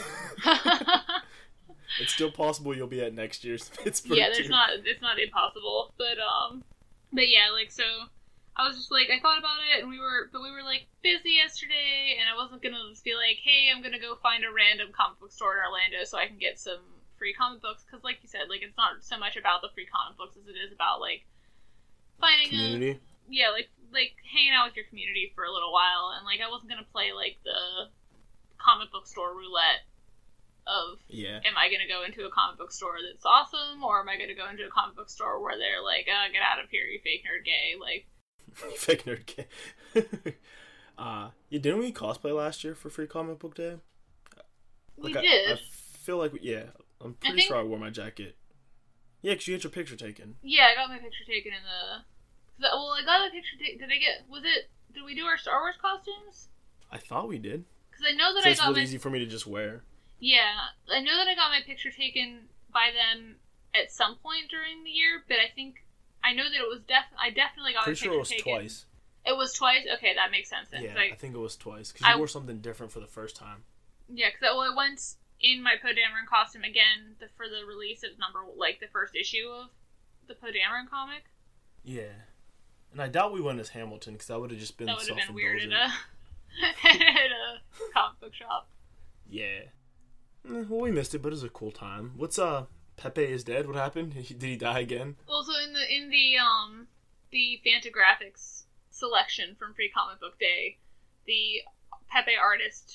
Speaker 1: It's still possible you'll be at next year's Pittsburgh.
Speaker 2: Yeah, it's not impossible. But yeah, like, so I was just like, I thought about it, and we were like busy yesterday, and I wasn't gonna just be like, hey, I'm gonna go find a random comic book store in Orlando so I can get some free comic books, because, like you said, like, it's not so much about the free comic books as it is about, like, finding
Speaker 1: community.
Speaker 2: Like hanging out with your community for a little while, and, like, I wasn't gonna play, like, the comic book store roulette of, am I gonna go into a comic book store that's awesome, or am I gonna go into a comic book store where they're like, get out of here, you fake nerd gay, like...
Speaker 1: Fake nerd gay. Didn't we cosplay last year for Free Comic Book Day?
Speaker 2: We did.
Speaker 1: I feel like, I'm pretty sure I wore my jacket. Yeah, because you had your picture taken.
Speaker 2: Yeah, I got my picture taken in the... Well, I got a picture taken... Did we do our Star Wars costumes?
Speaker 1: I thought we did.
Speaker 2: Because I know that
Speaker 1: it's really easy for me to just wear.
Speaker 2: Yeah, I know that I got my picture taken by them at some point during the year, but I know that it was I definitely got my picture taken. Pretty sure it was twice. It was twice? Okay, that makes sense then.
Speaker 1: Yeah, I think it was twice, because you wore something different for the first time. Yeah,
Speaker 2: because I went in my Poe Dameron costume again for the release of the first issue of the Poe Dameron comic.
Speaker 1: Yeah. And I doubt we went as Hamilton, because that would have just been self-indulgent. That would have been
Speaker 2: weird at a comic book shop.
Speaker 1: Yeah. Well, we missed it, but it was a cool time. What's Pepe is dead? What happened? Did he die again?
Speaker 2: Well, so in the Fantagraphics selection from Free Comic Book Day, the Pepe artist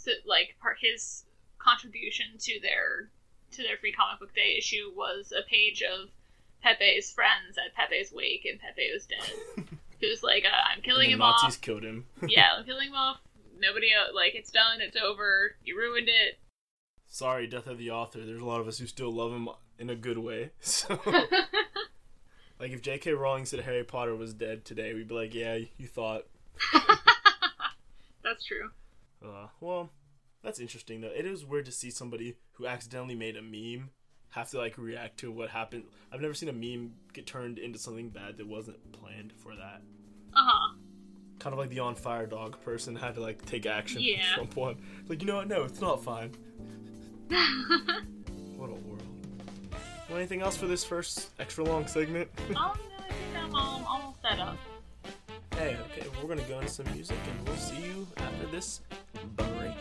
Speaker 2: so, like, his contribution to their Free Comic Book Day issue was a page of Pepe's friends at Pepe's wake, and Pepe was dead. He was like, I'm killing him off.
Speaker 1: Nazis killed him.
Speaker 2: Yeah, I'm killing him off. Nobody, like, it's done, it's over, you ruined it.
Speaker 1: Sorry, death of the author. There's a lot of us who still love him in a good way. So, like, if J.K. Rowling said Harry Potter was dead today, we'd be like, yeah, you thought.
Speaker 2: That's true.
Speaker 1: Well, that's interesting, though. It is weird to see somebody who accidentally made a meme have to, like, react to what happened. I've never seen a meme get turned into something bad that wasn't planned for that.
Speaker 2: Uh-huh.
Speaker 1: Kind of like the on fire dog person had to, like, take action
Speaker 2: Yeah.
Speaker 1: from one. Like, you know what? No, it's not fine. What a world. Well, anything else for this first extra long segment?
Speaker 2: No, I think I'm almost set up.
Speaker 1: Hey, okay, we're gonna go into some music and we'll see you after this break.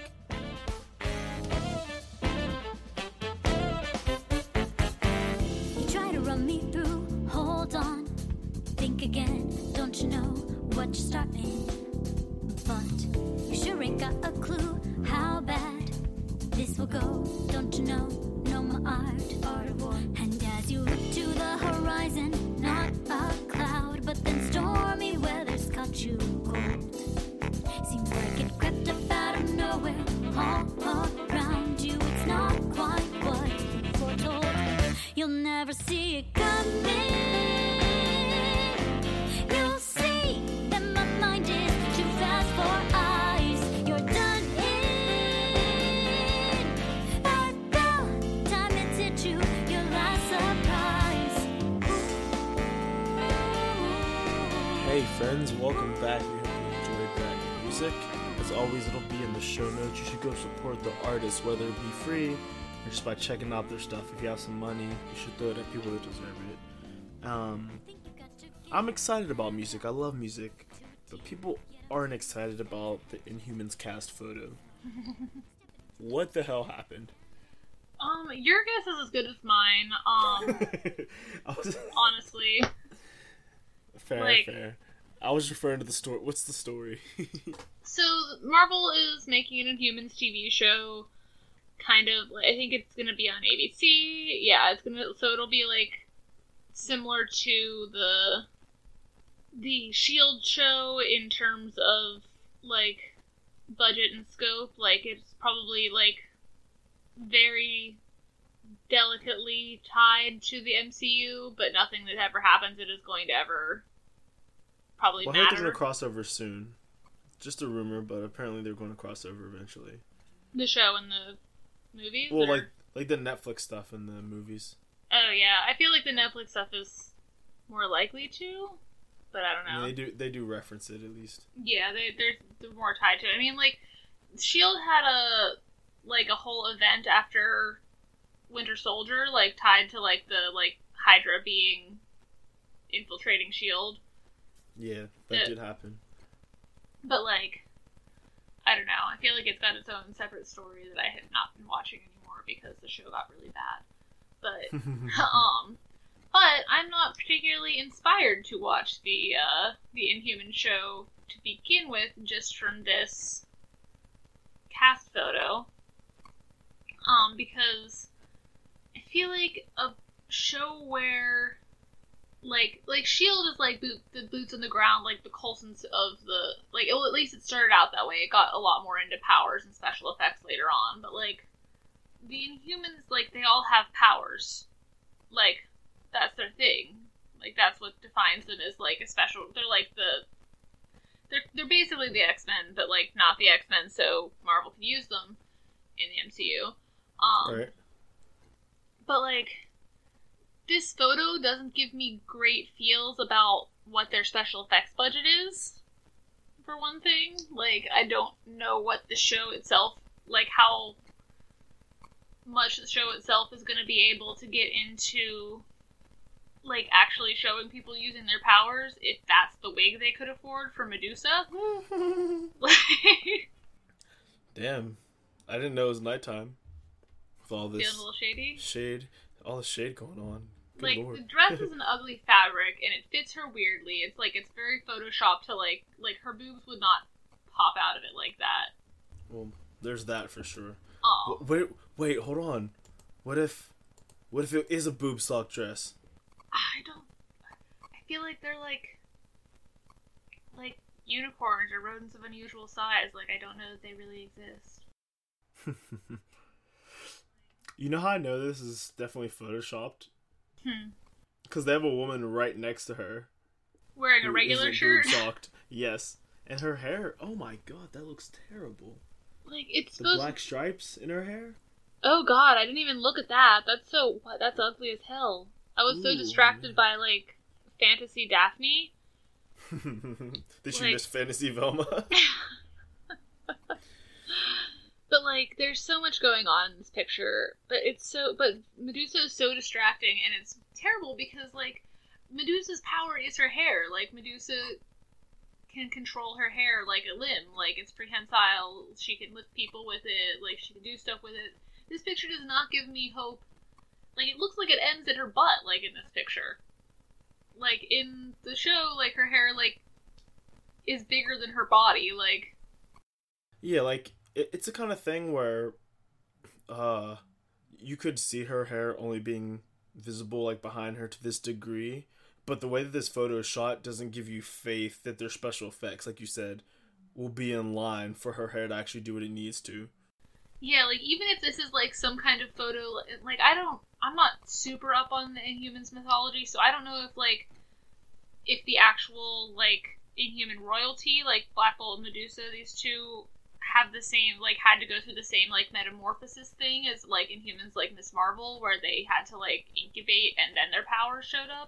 Speaker 3: You try to run me through, hold on, think again, don't you know what you're starting? But you sure ain't got a clue how bad this will go, don't you know? No more art of war. And as you look to the horizon, not a cloud, but then stormy weather's caught you cold. Seems like it crept up out of nowhere, all around you. It's not quite what you foretold. You'll never see it coming. You'll see that my mind is too fast for eyes. You're done in. Virgo, time it's hit you, your last surprise.
Speaker 1: Hey friends, welcome back. We hope you enjoyed that music. As always, it'll be in the show notes. You should go support the artists, whether it be free or just by checking out their stuff. If you have some money, you should throw it at people that deserve it. I'm excited about music. I love music. But people aren't excited about the Inhumans cast photo. What the hell happened?
Speaker 2: Your guess is as good as mine. Honestly.
Speaker 1: Fair. I was referring to the story. What's the story?
Speaker 2: So, Marvel is making an Inhumans TV show, kind of, I think it's gonna be on ABC, yeah, so it'll be, like, similar to the S.H.I.E.L.D. show in terms of, like, budget and scope, like, it's probably, like, very delicately tied to the MCU, but nothing that ever happens it is going to ever probably
Speaker 1: Well, I heard they're
Speaker 2: matter.
Speaker 1: going to cross over soon. Just a rumor, but apparently they're going to cross over eventually.
Speaker 2: The show and the movies?
Speaker 1: Well,
Speaker 2: or?
Speaker 1: like the Netflix stuff and the movies.
Speaker 2: Oh yeah, I feel like the Netflix stuff is more likely to, but I don't know.
Speaker 1: I mean, they do reference it at least.
Speaker 2: Yeah, they're more tied to it. I mean, like, Shield had a whole event after Winter Soldier, like tied to like the Hydra being infiltrating Shield.
Speaker 1: Yeah, that did happen.
Speaker 2: But like, I don't know. I feel like it's got its own separate story that I have not been watching anymore because the show got really bad. But but I'm not particularly inspired to watch the Inhuman show to begin with, just from this cast photo. Because I feel like a show where like S.H.I.E.L.D. is like the boots on the ground, like the Coulsons of the well, at least it started out that way. It got a lot more into powers and special effects later on, but like the Inhumans, like they all have powers, like that's their thing. Like that's what defines them as like a special. They're like they're basically the X-Men, but like not the X-Men, so Marvel can use them in the MCU.
Speaker 1: Right.
Speaker 2: But like, this photo doesn't give me great feels about what their special effects budget is, for one thing. Like, I don't know what the show itself, like how much the show itself is going to be able to get into, like, actually showing people using their powers, if that's the wig they could afford for Medusa.
Speaker 1: Damn. I didn't know it was nighttime. With all this
Speaker 2: Feels a little shady.
Speaker 1: shade, all the shade going on. Good
Speaker 2: Like,
Speaker 1: Lord.
Speaker 2: the dress is an ugly fabric, and it fits her weirdly. It's like, it's very photoshopped to, like her boobs would not pop out of it like that.
Speaker 1: Well, There's that for sure.
Speaker 2: Oh,
Speaker 1: Wait, hold on. What if it is a boob sock dress?
Speaker 2: I feel like they're like unicorns or rodents of unusual size. Like, I don't know that they really exist.
Speaker 1: You know how I know this is definitely photoshopped?
Speaker 2: Hmm.
Speaker 1: Because they have a woman right next to her.
Speaker 2: Wearing a
Speaker 1: who
Speaker 2: regular
Speaker 1: isn't
Speaker 2: shirt.
Speaker 1: boob-socked. Yes. And her hair, oh my god, that looks terrible.
Speaker 2: Like, it's
Speaker 1: The
Speaker 2: supposed
Speaker 1: black stripes in her hair?
Speaker 2: Oh god, I didn't even look at that. That's ugly as hell. I was so
Speaker 1: Ooh.
Speaker 2: distracted by, like, Fantasy Daphne.
Speaker 1: Did she
Speaker 2: Like-
Speaker 1: miss Fantasy Velma?
Speaker 2: But, like, there's so much going on in this picture. But Medusa is so distracting, and it's terrible because, like, Medusa's power is her hair. Like, Medusa can control her hair like a limb. Like, it's prehensile. She can lift people with it. Like, she can do stuff with it. This picture does not give me hope. Like, it looks like it ends at her butt, like, in this picture. Like, in the show, like, her hair, like, is bigger than her body. Like,
Speaker 1: Yeah, like, it's the kind of thing where you could see her hair only being visible, like, behind her to this degree, but the way that this photo is shot doesn't give you faith that their special effects, like you said, will be in line for her hair to actually do what it needs to.
Speaker 2: yeah, like, even if this is, like, some kind of photo, like, I'm not super up on the Inhumans mythology, so I don't know if the actual, like, Inhuman royalty, like, Black Bolt and Medusa, these two have the same, like, had to go through the same, like, metamorphosis thing as, like, Inhumans, like, Miss Marvel, where they had to, like, incubate and then their powers showed up.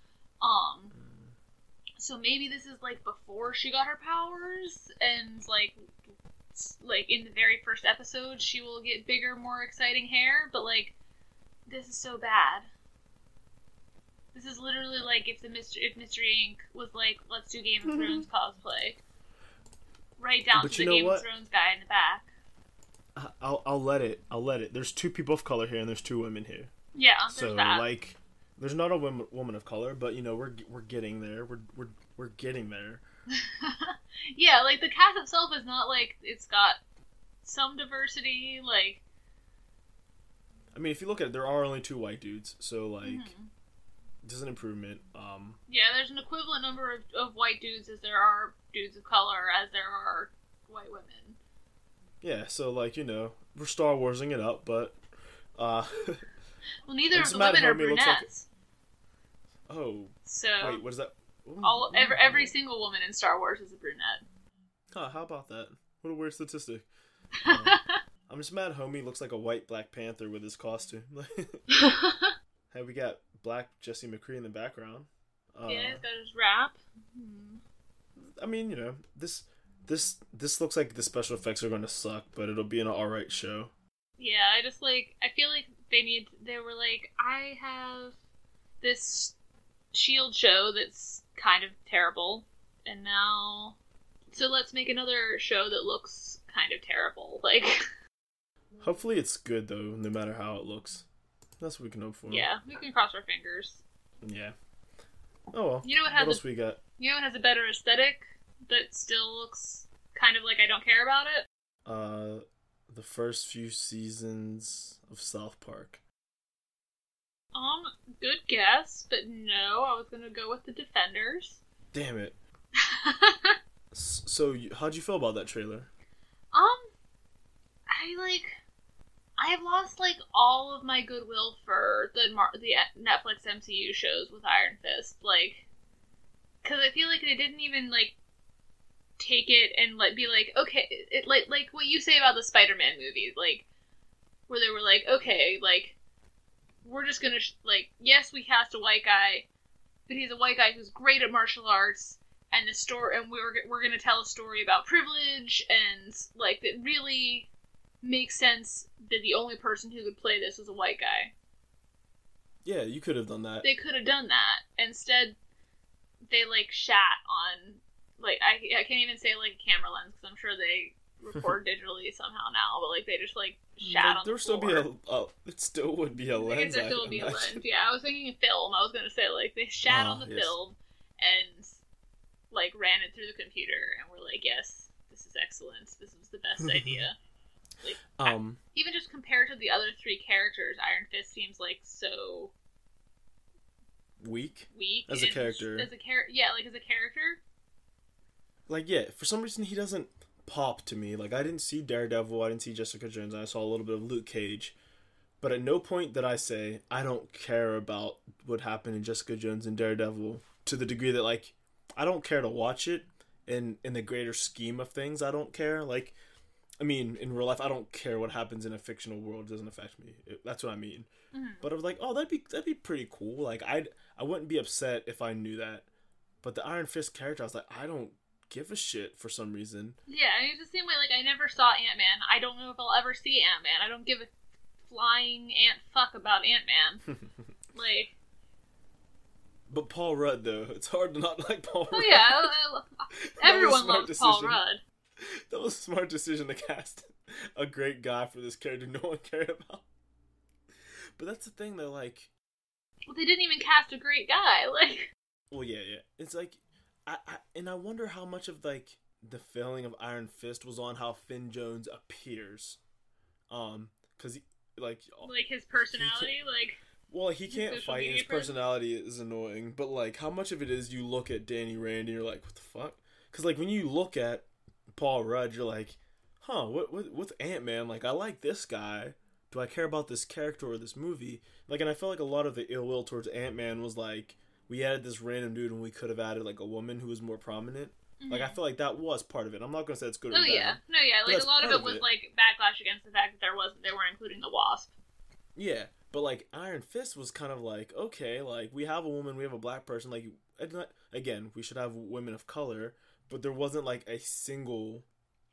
Speaker 2: So maybe this is, like, before she got her powers, and, like, in the very first episode, she will get bigger, more exciting hair, but, like, this is so bad. This is literally like if Mystery Inc. was like, let's do Game of Thrones cosplay. Right down
Speaker 1: But
Speaker 2: to
Speaker 1: you
Speaker 2: the
Speaker 1: know
Speaker 2: Game
Speaker 1: what?
Speaker 2: of Thrones guy in the back.
Speaker 1: I'll let it. There's two people of color here, and there's two women here.
Speaker 2: Yeah, there's
Speaker 1: So,
Speaker 2: that.
Speaker 1: like, there's not a woman of color, but, you know, we're getting there. We're getting there.
Speaker 2: Yeah, like, the cast itself is not like, it's got some diversity, like...
Speaker 1: I mean, if you look at it, there are only two white dudes, so, like,
Speaker 2: Mhm.
Speaker 1: this is an improvement.
Speaker 2: Yeah, there's an equivalent number of white dudes as there are dudes of color, as there are white women.
Speaker 1: Yeah, so, like, you know, we're Star Warsing it up, but,
Speaker 2: Well, neither
Speaker 1: I'm
Speaker 2: of
Speaker 1: just
Speaker 2: the
Speaker 1: mad
Speaker 2: women are
Speaker 1: Hermie looks like-
Speaker 2: brunettes.
Speaker 1: oh,
Speaker 2: So,
Speaker 1: wait, what is that?
Speaker 2: every single woman in Star Wars is a brunette.
Speaker 1: Huh, how about that? What a weird statistic. I'm just mad Homie looks like a white Black Panther with his costume. Hey, we got Black Jesse McCree in the background.
Speaker 2: Yeah, he's got his wrap.
Speaker 1: I mean, you know, this looks like the special effects are going to suck, but it'll be an alright show.
Speaker 2: Yeah, I feel like they were like, I have this S.H.I.E.L.D. show that's kind of terrible, and now, so let's make another show that looks kind of terrible. Like,
Speaker 1: Hopefully it's good, though, no matter how it looks. That's what we can hope for.
Speaker 2: yeah, we can cross our fingers.
Speaker 1: Yeah. Oh well.
Speaker 2: You know what
Speaker 1: What else we got?
Speaker 2: You know what has a better aesthetic that still looks kind of like I don't care about it?
Speaker 1: The first few seasons of South Park.
Speaker 2: Good guess, but no, I was gonna go with the Defenders.
Speaker 1: Damn it. So, how'd you feel about that trailer?
Speaker 2: I have lost, like, all of my goodwill for the Netflix MCU shows with Iron Fist, like, because I feel like they didn't even, like, take it and, like, be like, okay, like what you say about the Spider-Man movies, like, where they were like, okay, like, we're just gonna, yes, we cast a white guy, but he's a white guy who's great at martial arts, and we're gonna tell a story about privilege, and, like, that really makes sense that the only person who could play this was a white guy.
Speaker 1: Yeah, you could have done that.
Speaker 2: They could have done that. Instead, they, like, shat on, like, I can't even say, like, a camera lens, because I'm sure they record digitally somehow now, but, like, they just, like, shat on
Speaker 1: there
Speaker 2: the
Speaker 1: would still
Speaker 2: floor.
Speaker 1: it still would be a lens.
Speaker 2: I guess there still would be a lens. Yeah, I was thinking of film. I was going to say, like, they shat on the
Speaker 1: yes.
Speaker 2: film and, like, ran it through the computer and were like, yes, this is excellent. This is the best idea. Even just compared to the other three characters, Iron Fist seems like so
Speaker 1: weak
Speaker 2: as
Speaker 1: a character.
Speaker 2: As a character.
Speaker 1: Like, yeah, for some reason he doesn't pop to me. Like, I didn't see Daredevil, I didn't see Jessica Jones, I saw a little bit of Luke Cage. But at no point did I say, I don't care about what happened in Jessica Jones and Daredevil, to the degree that, like, I don't care to watch it. In the greater scheme of things, I don't care. Like, I mean, in real life, I don't care what happens in a fictional world. It doesn't affect me. That's what I mean. Mm-hmm. But I was like, oh, that'd be pretty cool. Like, I wouldn't be upset if I knew that. But the Iron Fist character, I was like, I don't give a shit for some reason.
Speaker 2: Yeah, I mean, it's the same way, like, I never saw Ant-Man. I don't know if I'll ever see Ant-Man. I don't give a flying ant fuck about Ant-Man. Like...
Speaker 1: But Paul Rudd, though. It's hard to not like Paul Rudd.
Speaker 2: Oh, yeah. Everyone loves Paul Rudd.
Speaker 1: That was a smart decision to cast a great guy for this character no one cared about. But that's the thing, though, like...
Speaker 2: Well, they didn't even cast a great guy, like...
Speaker 1: Well, yeah. It's like... I wonder how much of, like, the failing of Iron Fist was on how Finn Jones appears. Because, like
Speaker 2: his personality, like...
Speaker 1: Well, he can't fight, and his personality is annoying. But, like, how much of it is you look at Danny Rand and you're like, what the fuck? Because, like, when you look at Paul Rudd, you're like, huh, what's Ant-Man? Like, I like this guy. Do I care about this character or this movie? Like, and I felt like a lot of the ill will towards Ant-Man was, like, we added this random dude and we could have added, like, a woman who was more prominent. Mm-hmm. Like, I feel like that was part of it. I'm not going to say it's good or bad.
Speaker 2: Yeah. No, yeah. Like, a lot of it was, like, backlash against the fact that they weren't including the Wasp.
Speaker 1: Yeah. But, like, Iron Fist was kind of like, okay, like, we have a woman, we have a black person, like, again, we should have women of color, but there wasn't, like, a single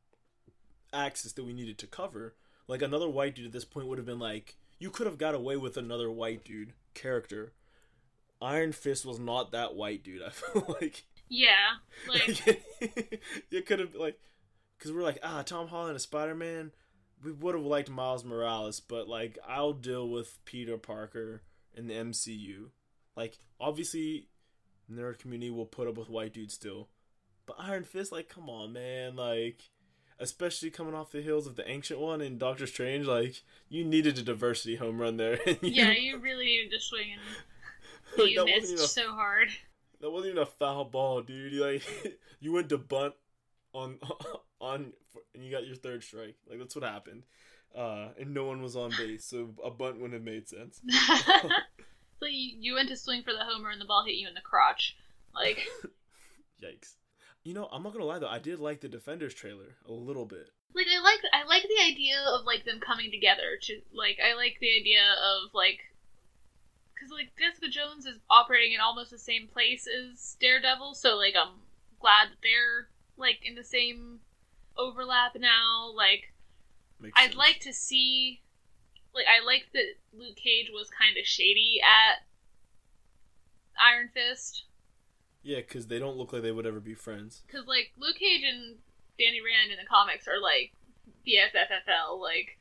Speaker 1: axis that we needed to cover. Like, another white dude at this point would have been, like, you could have got away with another white dude character. Iron Fist was not that white dude, I feel like.
Speaker 2: Yeah, like...
Speaker 1: you could have, like, because we're like, Tom Holland is Spider-Man. We would have liked Miles Morales, but, like, I'll deal with Peter Parker in the MCU. Like, obviously, nerd community will put up with white dudes still. But Iron Fist, like, come on, man. Like, especially coming off the heels of the Ancient One and Doctor Strange, like, you needed a diversity home run there.
Speaker 2: You really needed to swing, and you missed so hard.
Speaker 1: That wasn't even a foul ball, dude. You went to bunt on and you got your third strike. Like, that's what happened. And no one was on base, so a bunt wouldn't have made sense.
Speaker 2: So you went to swing for the homer and the ball hit you in the crotch. Like...
Speaker 1: Yikes. You know, I'm not gonna lie though, I did like the Defenders trailer a little bit.
Speaker 2: Like, I like the idea of, like, them coming together to, like, I like the idea of, like, because, like, Jessica Jones is operating in almost the same place as Daredevil, so, like, I'm glad that they're, like, in the same overlap now. Like, I'd like to see, like, I like that Luke Cage was kind of shady at Iron Fist.
Speaker 1: Yeah, because they don't look like they would ever be friends.
Speaker 2: Because, like, Luke Cage and Danny Rand in the comics are, like, BFFFL, like...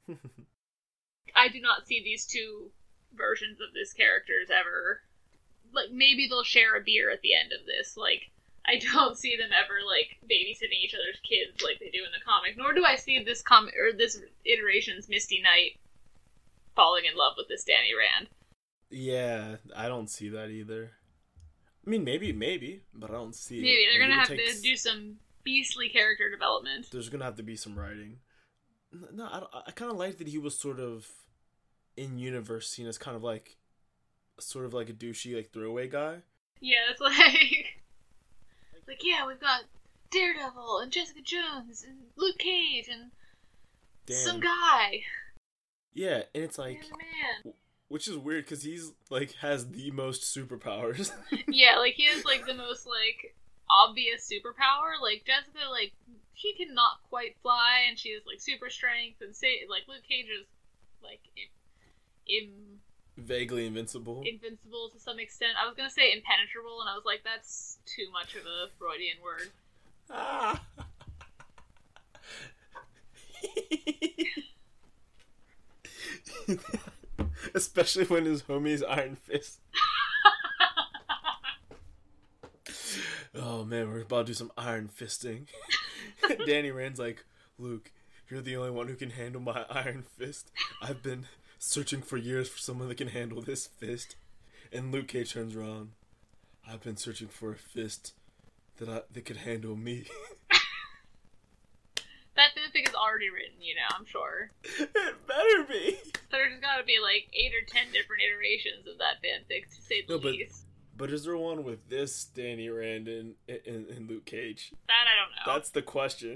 Speaker 2: I do not see these two versions of this characters ever... Like, maybe they'll share a beer at the end of this. Like, I don't see them ever, like, babysitting each other's kids like they do in the comic. Nor do I see this this iteration's Misty Knight falling in love with this Danny Rand.
Speaker 1: Yeah, I don't see that either. I mean, maybe, but I don't see it.
Speaker 2: Maybe they're gonna have to do some beastly character development.
Speaker 1: There's gonna have to be some writing. No, I kind of like that he was sort of in universe seen as kind of like, sort of like a douchey, like, throwaway guy.
Speaker 2: Yeah, it's like, yeah, we've got Daredevil and Jessica Jones and Luke Cage and some guy.
Speaker 1: Yeah, and it's like,
Speaker 2: man.
Speaker 1: Which is weird because he's, like, has the most superpowers.
Speaker 2: Yeah, like, he has, like, the most, like, obvious superpower. Like, Jessica, like, she can not quite fly, and she has, like, super strength, and like, Luke Cage is, like,
Speaker 1: vaguely invincible.
Speaker 2: Invincible to some extent. I was gonna say impenetrable, and I was like, that's too much of a Freudian word.
Speaker 1: Especially when his homie's Iron Fist. Oh man, we're about to do some iron fisting. Danny Rand's like, Luke, You're the only one who can handle my iron fist. I've been searching for years for someone that can handle this fist. And Luke Cage turns around. I've been searching for a fist that could handle me.
Speaker 2: That fanfic is already written, I'm sure.
Speaker 1: It better be.
Speaker 2: There's gotta be like 8 or 10 different iterations of that fanfic, to say the least.
Speaker 1: But is there one with this Danny Rand and Luke Cage?
Speaker 2: That I don't know.
Speaker 1: That's the question.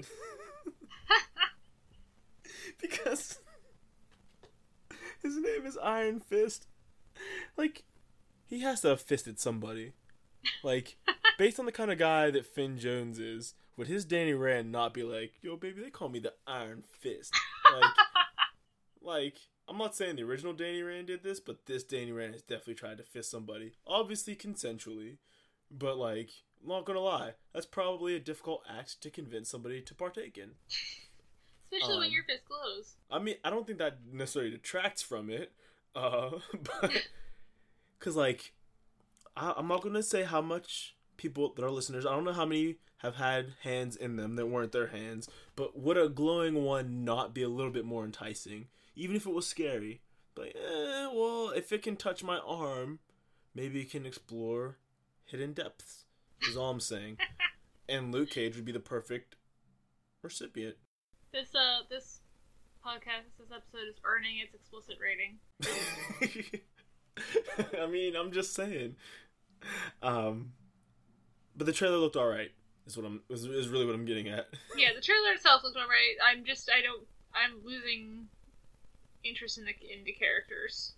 Speaker 1: Because his name is Iron Fist. Like, he has to have fisted somebody. Like, based on the kind of guy that Finn Jones is, would his Danny Rand not be like, yo, baby, they call me the Iron Fist? Like, I'm not saying the original Danny Rand did this, but this Danny Rand has definitely tried to fist somebody. Obviously consensually. But, like, not gonna lie, that's probably a difficult act to convince somebody to partake in.
Speaker 2: Especially when your fist glows.
Speaker 1: I mean, I don't think that necessarily detracts from it. But, because, like, I'm not gonna say how much people that are listeners, I don't know how many have had hands in them that weren't their hands, but would a glowing one not be a little bit more enticing? Even if it was scary. But, well, if it can touch my arm, maybe it can explore hidden depths, is all I'm saying. And Luke Cage would be the perfect recipient.
Speaker 2: This podcast, this episode is earning its explicit rating.
Speaker 1: I mean, I'm just saying. But the trailer looked alright, is really what I'm getting at. Yeah,
Speaker 2: the trailer itself looked alright. I'm losing interest in the characters.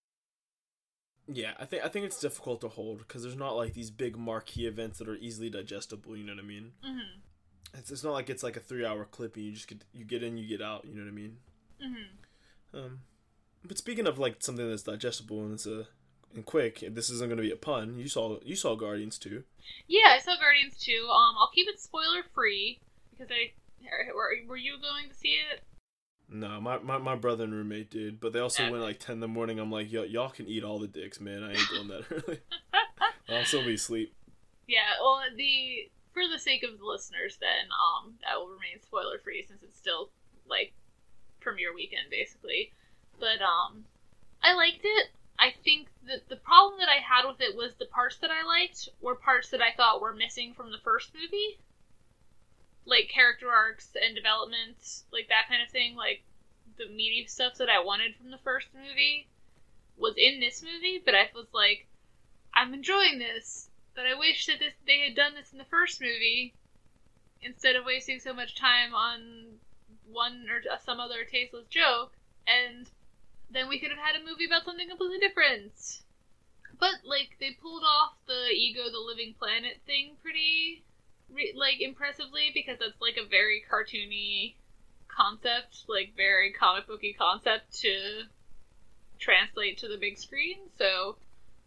Speaker 1: Yeah, I think it's difficult to hold because there's not like these big marquee events that are easily digestible. You know what I mean? Mm-hmm. It's not like it's like a 3-hour clip and you get in, you get out. You know what I mean? Mm-hmm. But speaking of like something that's digestible and quick, this isn't going to be a pun. You saw Guardians 2.
Speaker 2: Yeah, I saw Guardians 2. I'll keep it spoiler free because were you going to see it?
Speaker 1: No, my brother and roommate did, but they also went like 10 in the morning. I'm like, y'all can eat all the dicks, man. I ain't doing that early. I'll still be asleep.
Speaker 2: Yeah, well, for the sake of the listeners, then that will remain spoiler free since it's still like premiere weekend basically. But I liked it. I think that the problem that I had with it was the parts that I liked were parts that I thought were missing from the first movie. Like, character arcs and development, like, that kind of thing. Like, the meaty stuff that I wanted from the first movie was in this movie, but I was like, I'm enjoying this, but I wish that they had done this in the first movie instead of wasting so much time on one or some other tasteless joke, and then we could have had a movie about something completely different. But, like, they pulled off the Ego the Living Planet thing pretty impressively, because that's like a very cartoony concept, like very comic booky concept to translate to the big screen, so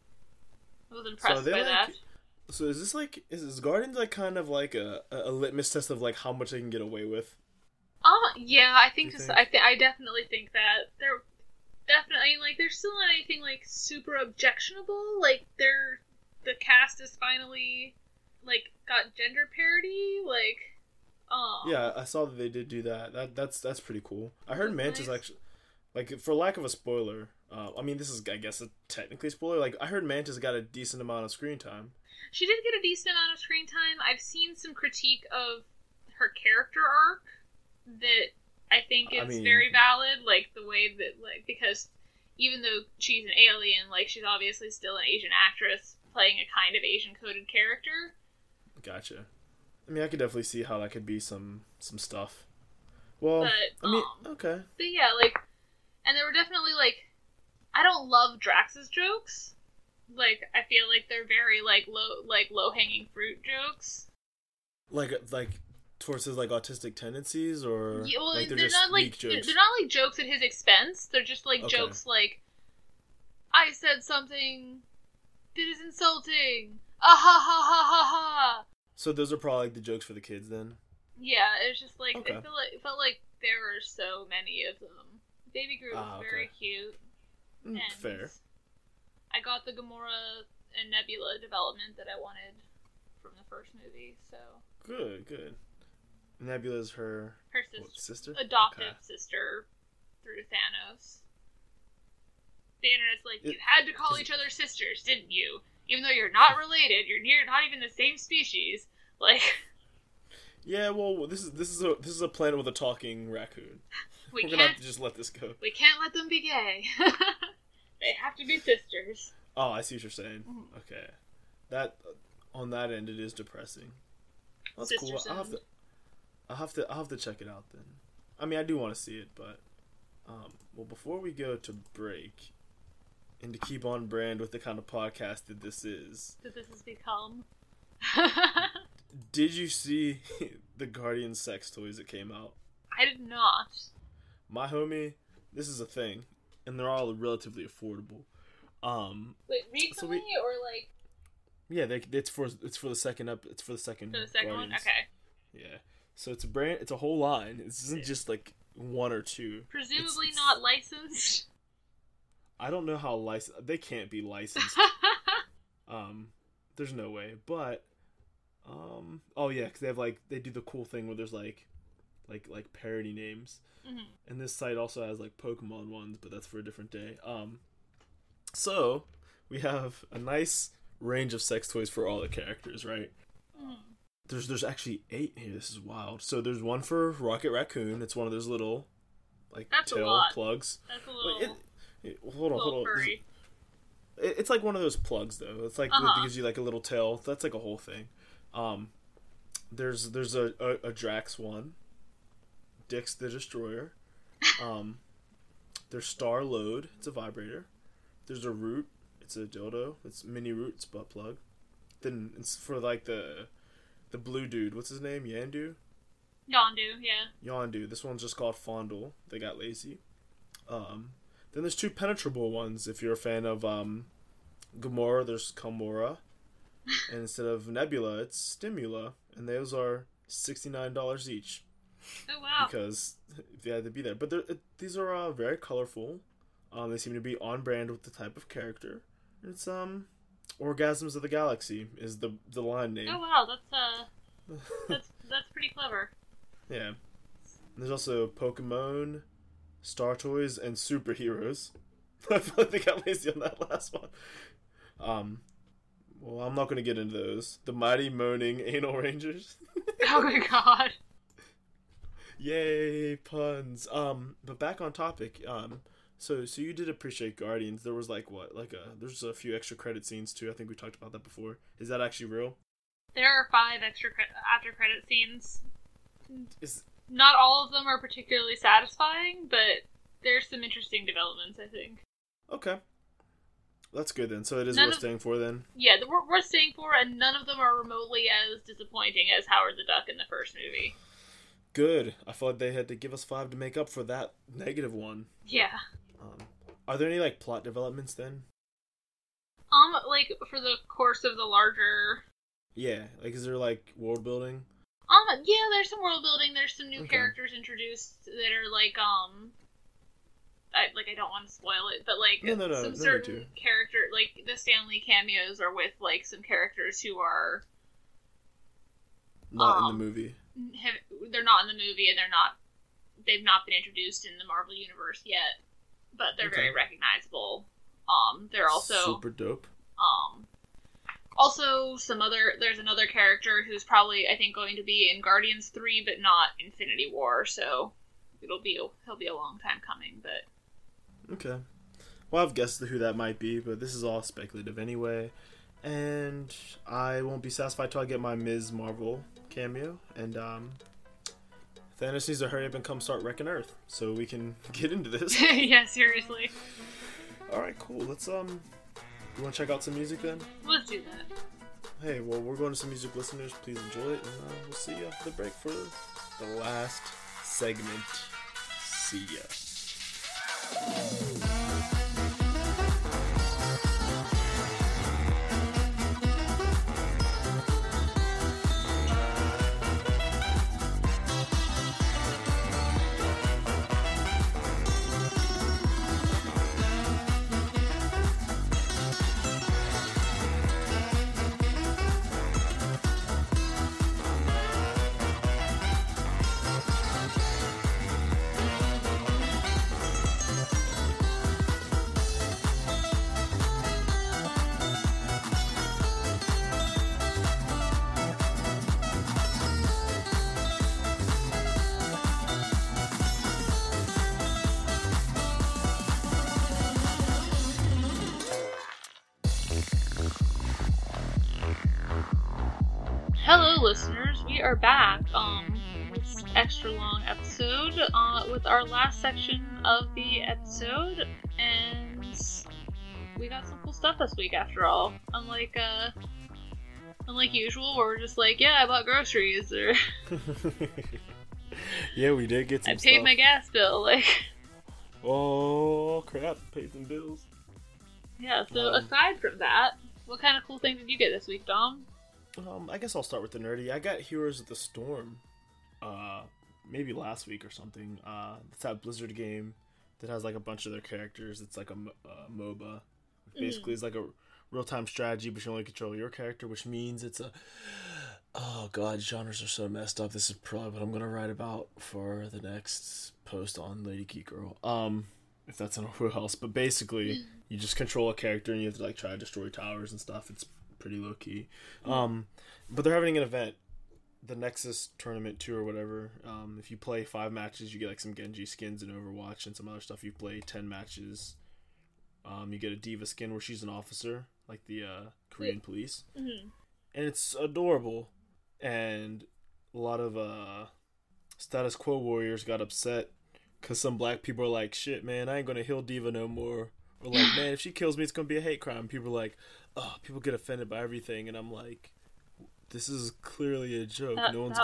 Speaker 2: I was impressed by that.
Speaker 1: So is Guardians like kind of like a litmus test of like how much they can get away with?
Speaker 2: Yeah, I think I definitely think that they're definitely like there's still not anything like super objectionable, like the cast is finally like got gender parity, like
Speaker 1: yeah, I saw that they did do that. That's pretty cool. I heard Mantis nice. Actually, like, for lack of a spoiler, I mean, this is, I guess, a technically spoiler. Like, I heard Mantis got a decent amount of screen time.
Speaker 2: She did get a decent amount of screen time. I've seen some critique of her character arc that I think is very valid, like the way that, like, because even though she's an alien, like, she's obviously still an Asian actress playing a kind of Asian coded character.
Speaker 1: Gotcha. I mean, I could definitely see how that could be some stuff. Well,
Speaker 2: but,
Speaker 1: I mean, okay.
Speaker 2: But yeah, like, and there were definitely, like, I don't love Drax's jokes. Like, I feel like they're very, like, low-hanging fruit jokes.
Speaker 1: Like towards his, like, autistic tendencies, or
Speaker 2: yeah, well,
Speaker 1: like they're just
Speaker 2: not, like,
Speaker 1: weak jokes?
Speaker 2: They're not, like, jokes at his expense. They're just, like, jokes like, I said something that is insulting. Ah ha ha ha ha ha.
Speaker 1: So those are probably like the jokes for the kids then?
Speaker 2: Yeah, it's just like, okay. It felt like there were so many of them. Baby Groot was very cute. And
Speaker 1: fair.
Speaker 2: I got the Gamora and Nebula development that I wanted from the first movie, so.
Speaker 1: Good. Nebula's her
Speaker 2: Her
Speaker 1: what, sister?
Speaker 2: adopted
Speaker 1: Okay.
Speaker 2: sister through Thanos. The internet's like, you had to call each other sisters, didn't you? Even though you're not related, you're not even the same species. Like,
Speaker 1: Yeah, well, this is a planet with a talking raccoon.
Speaker 2: we
Speaker 1: We're gonna have
Speaker 2: can't
Speaker 1: to just let this go.
Speaker 2: we can't let them be gay. They have to be sisters.
Speaker 1: Oh, I see what you're saying.
Speaker 2: Mhm.
Speaker 1: Okay, that on that end, it is depressing. That's
Speaker 2: Sister
Speaker 1: cool.
Speaker 2: Sin.
Speaker 1: I'll have to check it out then. I mean, I do want to see it, but well, before we go to break, and to keep on brand with the kind of podcast that this is,
Speaker 2: That this has become.
Speaker 1: did you see the Guardians sex toys that came out?
Speaker 2: I did not.
Speaker 1: My homie, this is a thing, and they're all relatively affordable.
Speaker 2: Wait, recently or like
Speaker 1: Yeah, it's for the second it's for the second.
Speaker 2: for the second one?
Speaker 1: Guardians.
Speaker 2: Okay.
Speaker 1: Yeah, so it's a whole line. This isn't just like one or two.
Speaker 2: Presumably
Speaker 1: It's-
Speaker 2: not licensed.
Speaker 1: I don't know how they can't be licensed. There's no way. But oh yeah, because they do the cool thing where there's like parody names, and this site also has like Pokemon ones, but that's for a different day. So we have a nice range of sex toys for all the characters, right? There's actually 8 here. This is wild. So there's one for Rocket Raccoon. It's one of those little like
Speaker 2: That's a
Speaker 1: tail
Speaker 2: lot.
Speaker 1: plugs.
Speaker 2: That's a little,
Speaker 1: Hold on.
Speaker 2: little furry.
Speaker 1: It's like one of those plugs though. It's like it gives you like a little tail. That's like a whole thing. There's a Drax one. Dix the Destroyer. There's Star Load. It's a vibrator. There's a Root. It's a dildo. It's mini Root. It's butt plug. Then it's for like the blue dude. What's his name? Yandu.
Speaker 2: Yondu, yeah.
Speaker 1: Yondu. This one's just called Fondle. They got lazy. Then there's 2 penetrable ones. If you're a fan of Gamora, there's Gamora. And instead of Nebula, it's Stimula. And those are $69 each.
Speaker 2: Oh wow.
Speaker 1: Because they had to be there. But these are very colorful. They seem to be on brand with the type of character. It's Orgasms of the Galaxy is the line name.
Speaker 2: Oh wow, that's pretty clever.
Speaker 1: Yeah. And there's also Pokemon, Star Toys, and Superheroes. I feel like they got lazy on that last one. Well, I'm not going to get into those. The Mighty Moaning Anal Rangers.
Speaker 2: Oh my god.
Speaker 1: Yay, puns. But back on topic. So you did appreciate Guardians. There was there's a few extra credit scenes too. I think we talked about that before. Is that actually real?
Speaker 2: There are 5 extra after credit scenes.
Speaker 1: Is
Speaker 2: Not all of them are particularly satisfying, but there's some interesting developments, I think.
Speaker 1: okay. That's good then. So it is
Speaker 2: None
Speaker 1: worth
Speaker 2: of-
Speaker 1: staying for then.
Speaker 2: Yeah, we're worth staying for, and none of them are remotely as disappointing as Howard the Duck in the first movie.
Speaker 1: Good. I thought they had to give us 5 to make up for that negative one.
Speaker 2: Yeah.
Speaker 1: Are there any like plot developments then?
Speaker 2: Like for the course of the larger.
Speaker 1: Yeah. Like, is there like world building?
Speaker 2: Yeah, there's some world building. There's some new
Speaker 1: Okay.
Speaker 2: characters introduced that are like, I don't want to spoil it, but like
Speaker 1: No,
Speaker 2: some
Speaker 1: no
Speaker 2: certain
Speaker 1: need to.
Speaker 2: character, like the Stanley cameos are with like some characters who are
Speaker 1: Not in the movie.
Speaker 2: they're not in the movie and they've not been introduced in the Marvel universe yet, but they're very
Speaker 1: Okay.
Speaker 2: recognizable. They're also
Speaker 1: super dope.
Speaker 2: Also, there's another character who's probably, I think, going to be in Guardians 3, but not Infinity War, so he'll be a long time coming, but...
Speaker 1: Okay. Well, I've guessed who that might be, but this is all speculative anyway. And I won't be satisfied till I get my Ms. Marvel cameo. And Thanos needs to hurry up and come start wrecking Earth so we can get into this.
Speaker 2: Yeah, seriously.
Speaker 1: Alright, cool. Let's, you want to check out some music then?
Speaker 2: Let's do that.
Speaker 1: Hey, well, we're going to some music, listeners. Please enjoy it, and we'll see you after the break for the last segment. See ya.
Speaker 2: listeners, we are back this extra long episode with our last section of the episode, and we got some cool stuff this week after all. Unlike usual, where we're just like, yeah, I bought groceries, or
Speaker 1: yeah, we did get some
Speaker 2: I paid
Speaker 1: stuff.
Speaker 2: my gas bill, like.
Speaker 1: Oh crap! Paid some bills.
Speaker 2: Yeah. So aside from that, what kind of cool thing did you get this week, Dom?
Speaker 1: I guess I'll start with the nerdy. I got Heroes of the Storm, maybe last week or something. It's that Blizzard game that has like a bunch of their characters. It's like a MOBA. Basically, it's like a real-time strategy, but you only control your character, which means it's a... Oh god, genres are so messed up. This is probably what I'm gonna write about for the next post on Lady Geek Girl. If that's in a wheelhouse. But basically, you just control a character and you have to like try to destroy towers and stuff. It's pretty low key. But they're having an event, the Nexus Tournament 2 or whatever. If you play 5 matches, you get like some Genji skins in Overwatch and some other stuff. You play 10 matches, you get a D.Va skin where she's an officer, like the Korean police.
Speaker 2: Mm-hmm.
Speaker 1: And it's adorable. And a lot of status quo warriors got upset because some black people are like, shit, man, I ain't gonna heal D.Va no more. Or like, man, if she kills me, it's gonna be a hate crime. People are like, oh, people get offended by everything. And I'm like, this is clearly a joke. No one's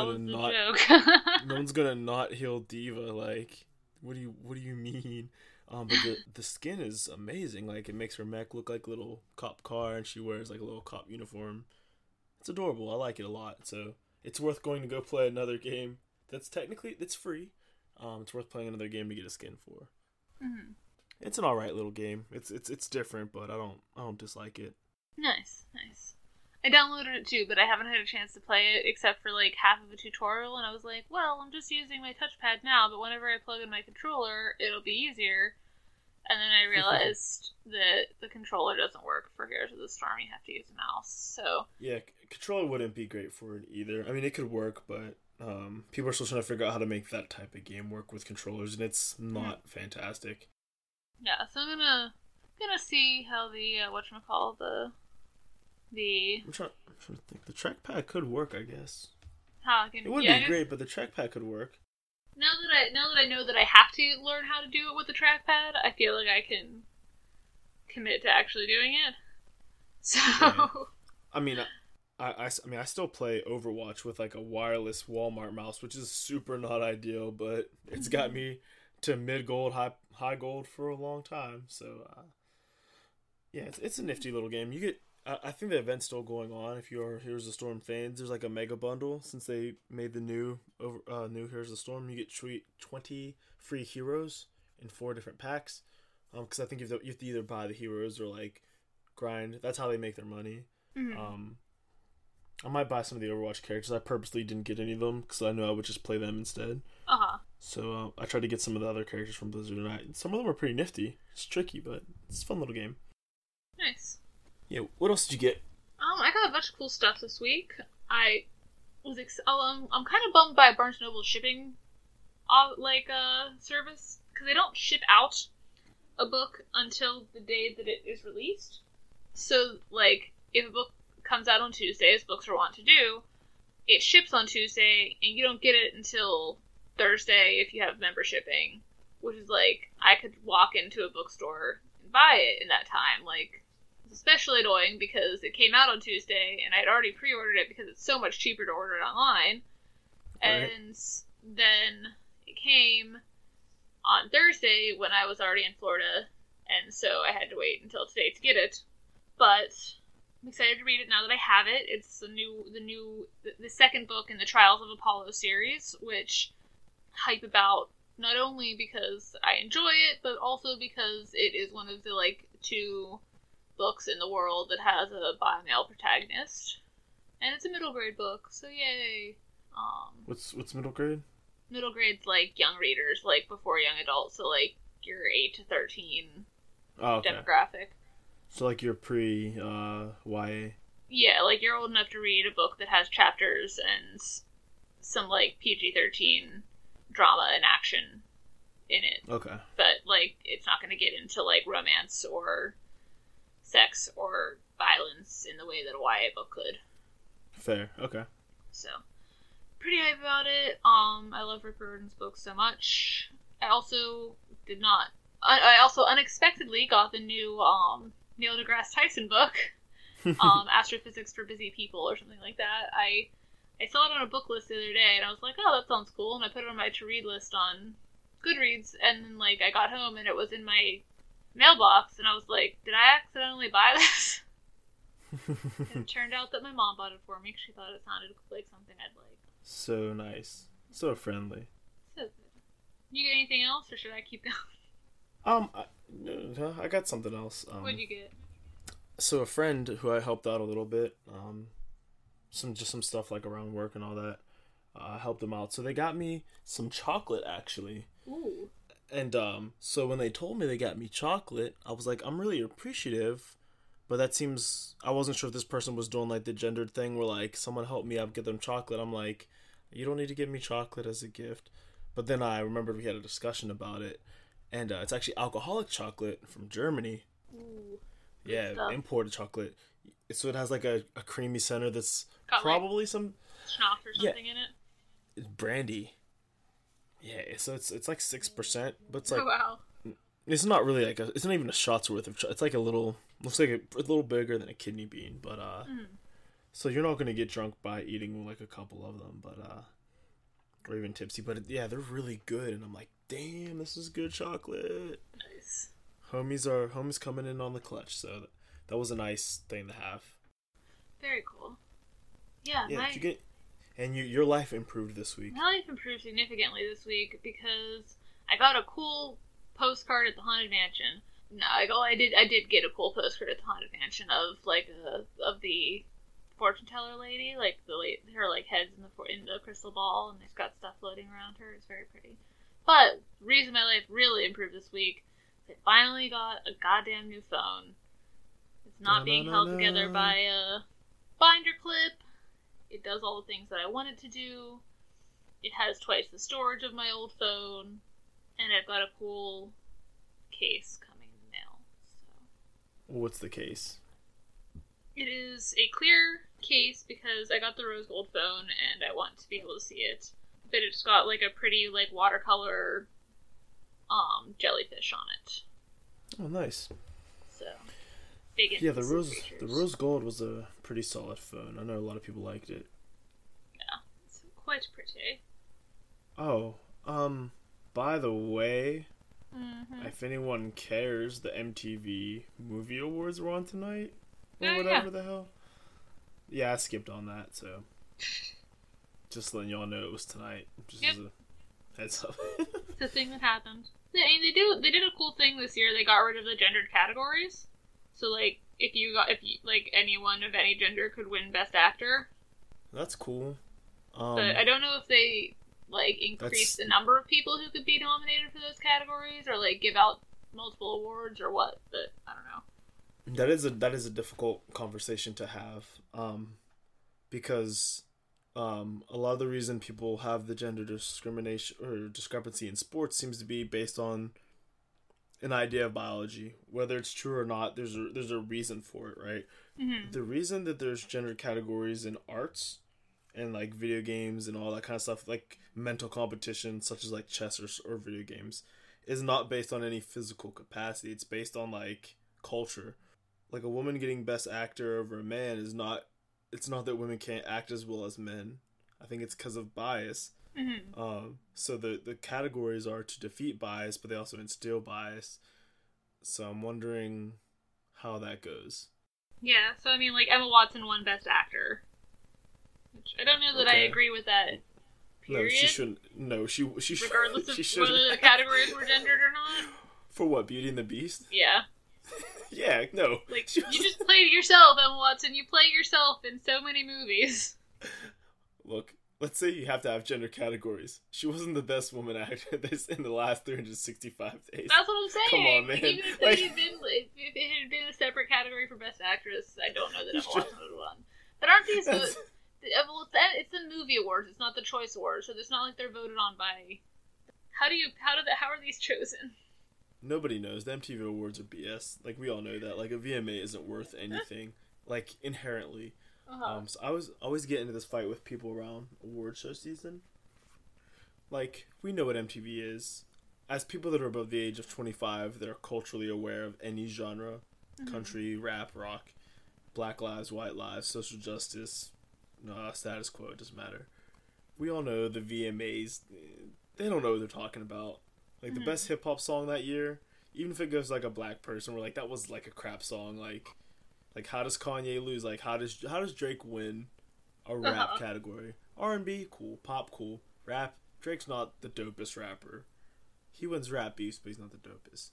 Speaker 1: gonna not heal D.Va. Like, what do you mean? But the skin is amazing. Like, it makes her mech look like a little cop car, and she wears like a little cop uniform. It's adorable. I like it a lot. So it's worth going to go play another game. It's free. It's worth playing another game to get a skin for.
Speaker 2: Mm-hmm.
Speaker 1: It's an alright little game. It's different, but I don't dislike it.
Speaker 2: Nice. I downloaded it too, but I haven't had a chance to play it except for like half of a tutorial, and I was like, well, I'm just using my touchpad now, but whenever I plug in my controller, it'll be easier. And then I realized that the controller doesn't work for Heroes of the Storm. You have to use a mouse. So
Speaker 1: yeah, controller wouldn't be great for it either. I mean, it could work, but people are still trying to figure out how to make that type of game work with controllers, and it's not fantastic.
Speaker 2: Yeah, so I'm gonna see how the
Speaker 1: I'm trying to think. The trackpad could work, I guess.
Speaker 2: how I can.
Speaker 1: It wouldn't be great, but the trackpad could work.
Speaker 2: Now that I know that I have to learn how to do it with the trackpad, I feel like I can commit to actually doing it. So,
Speaker 1: yeah. I mean, I still play Overwatch with like a wireless Walmart mouse, which is super not ideal, but it's got me to mid gold, high gold for a long time. So, yeah, it's a nifty little game. You get. I think the event's still going on. If you're Heroes of the Storm fans, there's like a mega bundle since they made the new Heroes of the Storm. You get 20 free heroes in 4 different packs. Because I think you have to either buy the heroes or like grind. That's how they make their money.
Speaker 2: mm-hmm.
Speaker 1: I might buy some of the Overwatch characters. I purposely didn't get any of them because I knew I would just play them instead. So I tried to get some of the other characters from Blizzard, and some of them are pretty nifty. It's tricky, but it's a fun little game.
Speaker 2: Nice.
Speaker 1: Yeah, what else did you get?
Speaker 2: I got a bunch of cool stuff this week. I'm kind of bummed by Barnes & Noble's shipping, service, because they don't ship out a book until the day that it is released. So, like, if a book comes out on Tuesday, as books are wont to do, it ships on Tuesday, and you don't get it until Thursday if you have membershipping, which is like, I could walk into a bookstore and buy it in that time, like. Especially annoying because it came out on Tuesday and I'd already pre-ordered it because it's so much cheaper to order it online.
Speaker 1: Right. And
Speaker 2: then it came on Thursday when I was already in Florida, and so I had to wait until today to get it. But I'm excited to read it now that I have it. It's the second book in the Trials of Apollo series, which hype about not only because I enjoy it, but also because it is one of the 2 books in the world that has a bi-male protagonist, and it's a middle grade book, so yay.
Speaker 1: What's middle grade?
Speaker 2: Middle grade's young readers, before young adults, so your 8 to 13 demographic.
Speaker 1: So your pre YA.
Speaker 2: Yeah, you're old enough to read a book that has chapters and some PG-13 drama and action in it.
Speaker 1: Okay.
Speaker 2: But it's not going to get into romance or sex or violence in the way that a YA book could.
Speaker 1: Fair. Okay.
Speaker 2: So, pretty hype about it. I love Rick Riordan's books so much. I also unexpectedly got the new Neil deGrasse Tyson book, Astrophysics for Busy People or something like that. I saw it on a book list the other day, and I was like, oh, that sounds cool, and I put it on my to-read list on Goodreads, and then, like, I got home, and it was in my mailbox, and I was like, did I accidentally buy this? And it turned out that my mom bought it for me, because she thought it sounded like something I'd like.
Speaker 1: So nice. So friendly.
Speaker 2: So good. You get anything else, or should I keep going?
Speaker 1: I got something else.
Speaker 2: What'd you get?
Speaker 1: So a friend who I helped out a little bit, some stuff like around work and all that, helped them out. So they got me some chocolate, actually.
Speaker 2: Ooh.
Speaker 1: And so when they told me they got me chocolate, I was like, I'm really appreciative, but that seems, I wasn't sure if this person was doing like the gendered thing where like someone helped me out get them chocolate. I'm like, you don't need to give me chocolate as a gift. But then I remembered we had a discussion about it, and it's actually alcoholic chocolate from Germany.
Speaker 2: Ooh.
Speaker 1: Yeah,
Speaker 2: stuff.
Speaker 1: Imported chocolate. So it has like a creamy center that's
Speaker 2: Got,
Speaker 1: probably
Speaker 2: like,
Speaker 1: some
Speaker 2: schnapps or something in it.
Speaker 1: It's brandy. Yeah, so it's like 6%, but it's like,
Speaker 2: Oh wow.
Speaker 1: it's not really like it's not even a shot's worth of. It's like looks like a little bigger than a kidney bean, but so you're not gonna get drunk by eating like a couple of them, but or even tipsy. But yeah, they're really good, and I'm like, damn, this is good chocolate.
Speaker 2: Nice.
Speaker 1: Homies coming in on the clutch, so that was a nice thing to have.
Speaker 2: Very cool. Yeah,
Speaker 1: Yeah, did you get, and your life improved this week.
Speaker 2: my life improved significantly this week because I got a cool postcard at the Haunted Mansion. No, I did get a cool postcard at the Haunted Mansion of like of the fortune teller lady, like her like heads in the crystal ball, and there's got stuff floating around her. It's very pretty. But the reason my life really improved this week is I finally got a goddamn new phone. It's not being held together by a binder clip. It does all the things that I want it to do. It has twice the storage of my old phone, and I've got a cool case coming in the mail. So
Speaker 1: What's the case?
Speaker 2: it is a clear case because I got the rose gold phone and I want to be able to see it. But it's got like a pretty like watercolor jellyfish on it.
Speaker 1: Oh, nice.
Speaker 2: So big into
Speaker 1: Yeah, the
Speaker 2: creatures.
Speaker 1: rose gold was a pretty solid phone. I know a lot of people liked it.
Speaker 2: Yeah, it's quite pretty.
Speaker 1: Oh, by the way,
Speaker 2: Mm-hmm.
Speaker 1: if anyone cares, the MTV Movie Awards were on tonight, or
Speaker 2: Oh,
Speaker 1: whatever
Speaker 2: yeah.
Speaker 1: the hell. Yeah, I skipped on that, so just letting y'all know it was tonight. Just as a heads up.
Speaker 2: It's a thing that happened. I mean, they did a cool thing this year. They got rid of the gendered categories. So like, if like anyone of any gender could win Best Actor.
Speaker 1: That's cool.
Speaker 2: But I don't know if they like increase
Speaker 1: That's-
Speaker 2: the number of people who could be nominated for those categories, or like give out multiple awards, or what. But I don't know.
Speaker 1: That is a difficult conversation to have, because a lot of the reason people have the gender discrimination or discrepancy in sports seems to be based on an idea of biology. Whether it's true or not, there's a reason for it, right?
Speaker 2: Mm-hmm.
Speaker 1: The reason that there's gender categories in arts and like video games and all that kind of stuff, like mental competition such as like chess or video games, is not based on any physical capacity. It's based on like culture. Like a woman getting best actor over a man is not, it's not that women can't act as well as men. I think it's because of bias.
Speaker 2: Mm-hmm.
Speaker 1: So the categories are to defeat bias, but they also instill bias. So I'm wondering how that goes.
Speaker 2: Yeah. So I mean, like Emma Watson won Best Actor, which I don't know that I
Speaker 1: Okay.
Speaker 2: agree with that. Period.
Speaker 1: No, she shouldn't. No, she
Speaker 2: Regardless of
Speaker 1: she
Speaker 2: whether
Speaker 1: shouldn't.
Speaker 2: the categories were gendered or not.
Speaker 1: For what, Beauty and the Beast?
Speaker 2: Yeah.
Speaker 1: Yeah, no.
Speaker 2: Like,
Speaker 1: She
Speaker 2: you
Speaker 1: was-
Speaker 2: just played yourself, Emma Watson. You play yourself in so many movies.
Speaker 1: Look, let's say you have to have gender categories. She wasn't the best woman actor in the last 365 days.
Speaker 2: That's what I'm saying.
Speaker 1: Come on, man.
Speaker 2: Even if,
Speaker 1: Like-
Speaker 2: it had been, if it had been a separate category for Best Actress, I don't know that Emma
Speaker 1: Sure.
Speaker 2: Watson would have won. But aren't these...
Speaker 1: That's-
Speaker 2: Well, it's the movie awards. It's not the choice awards, so it's not like they're voted on by... How are these chosen?
Speaker 1: Nobody knows. The MTV Awards are BS. Like, we all know that. Like, a VMA isn't worth anything. Like, inherently. So I was always get into this fight with people around award show season. Like, we know what MTV is. As people that are above the age of 25 that are culturally aware of any genre, country, rap, rock, black lives, white lives, social justice, status quo, it doesn't matter. We all know the VMAs, they don't know what they're talking about. Like, the best hip-hop song that year, even if it goes like a black person, we're like, that was like a crap song. Like how does Kanye lose? Like, how does Drake win a rap category? R&B, cool. Pop, cool. Rap, Drake's not the dopest rapper. He wins rap beefs, but he's not the dopest.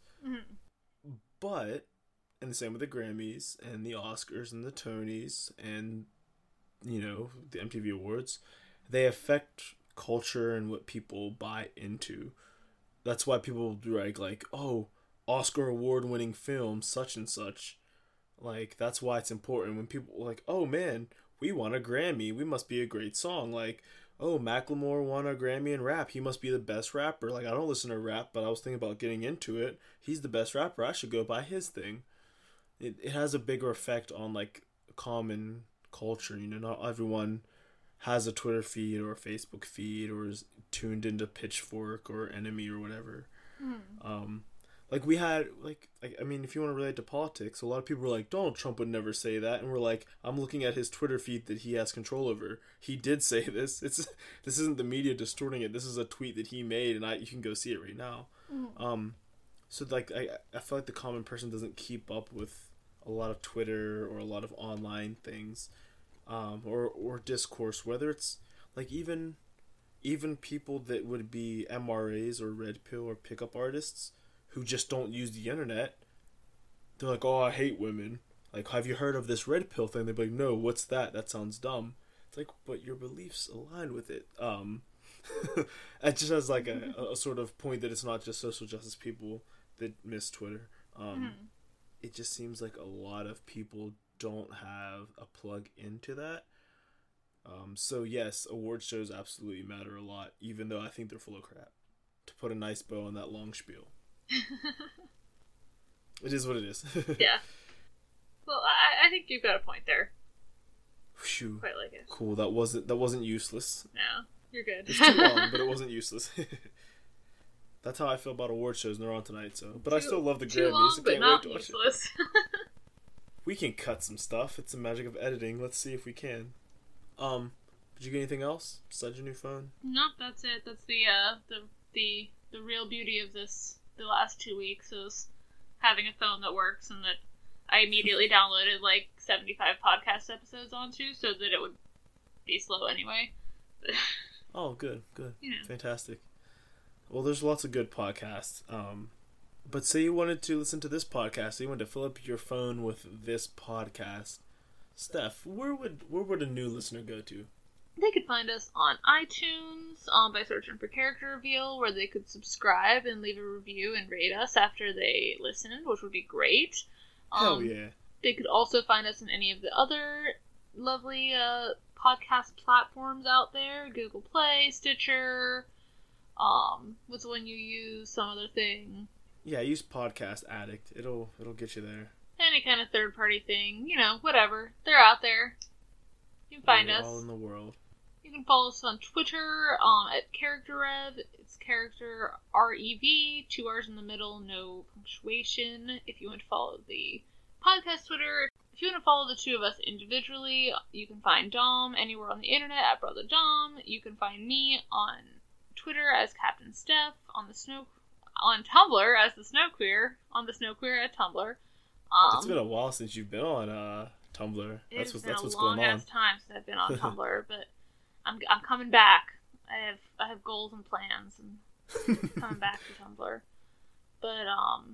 Speaker 1: But, and the same with the Grammys, and the Oscars, and the Tonys, and, you know, the MTV Awards, they affect culture and what people buy into. That's why people do like, oh, Oscar award-winning film, such and such. Like, that's why it's important when people are like, oh man, we won a Grammy, we must be a great song. Like, oh, Macklemore won a Grammy in rap, he must be the best rapper. Like, I don't listen to rap, but I was thinking about getting into it. He's the best rapper, I should go buy his thing. It has a bigger effect on, like, common culture. You know, not everyone has a Twitter feed or a Facebook feed or is tuned into Pitchfork or Enemy or whatever. Like, we had, like, I mean, if you want to relate to politics, a lot of people were like, Donald Trump would never say that. And we're like, I'm looking at his Twitter feed that he has control over. He did say this. This isn't the media distorting it. This is a tweet that he made, and you can go see it right now. So, like, I feel like the common person doesn't keep up with a lot of Twitter or a lot of online things, or discourse, whether it's, like, even people that would be MRAs or Red Pill or pickup artists who just don't use the internet. They're like, oh, I hate women. Like, have you heard of this Red Pill thing? They'd be like, no, what's that? That sounds dumb. It's like, but your beliefs align with it. It just has, like, a sort of point that it's not just social justice people that miss Twitter. It just seems like a lot of people don't have a plug into that. So, yes, award shows absolutely matter a lot, even though I think they're full of crap. To put a nice bow on that long spiel. It is what it is.
Speaker 2: Yeah. Well, I think you've got a point there.
Speaker 1: Phew.
Speaker 2: Quite like it.
Speaker 1: Cool. That wasn't useless.
Speaker 2: No, you're good.
Speaker 1: It's too long, but it wasn't useless. That's how I feel about award shows, and they're on tonight. So, but I still love the Grammys.
Speaker 2: Too long,
Speaker 1: I
Speaker 2: but
Speaker 1: can't
Speaker 2: not
Speaker 1: wait to watch
Speaker 2: useless.
Speaker 1: We can cut some stuff. It's the magic of editing. Let's see if we can. Did you get anything else besides your new phone?
Speaker 2: Nope, that's it. That's the real beauty of this. The last 2 weeks is having a phone that works and that I immediately downloaded like 75 podcast episodes onto so that it would be slow anyway.
Speaker 1: Oh, good.
Speaker 2: You know.
Speaker 1: Fantastic. Well, there's lots of good podcasts. But say you wanted to listen to this podcast, so you wanted to fill up your phone with this podcast. Steph, where would a new listener go to?
Speaker 2: They could find us on iTunes by searching for Character Reveal, where they could subscribe and leave a review and rate us after they listened, which would be great.
Speaker 1: Hell yeah.
Speaker 2: They could also find us in any of the other lovely podcast platforms out there. Google Play, Stitcher, what's the one you use? Some other thing.
Speaker 1: Yeah, use Podcast Addict. It'll get you there.
Speaker 2: Any kind of third-party thing. You know, whatever. They're out there. You can find us.
Speaker 1: All in the world.
Speaker 2: You can follow us on Twitter at CharacterRev. It's character REV, 2 R's in the middle, no punctuation. If you want to follow the podcast Twitter, if you want to follow the two of us individually, you can find Dom anywhere on the internet at Brother Dom. You can find me on Twitter as Captain Steph, on Tumblr as the Snow Queer, on the Snow Queer at Tumblr.
Speaker 1: It's been a while since you've been on Tumblr. That's what's going on.
Speaker 2: It's been a long ass time since I've been on Tumblr, but I'm coming back. I have goals and plans, and coming back to Tumblr. But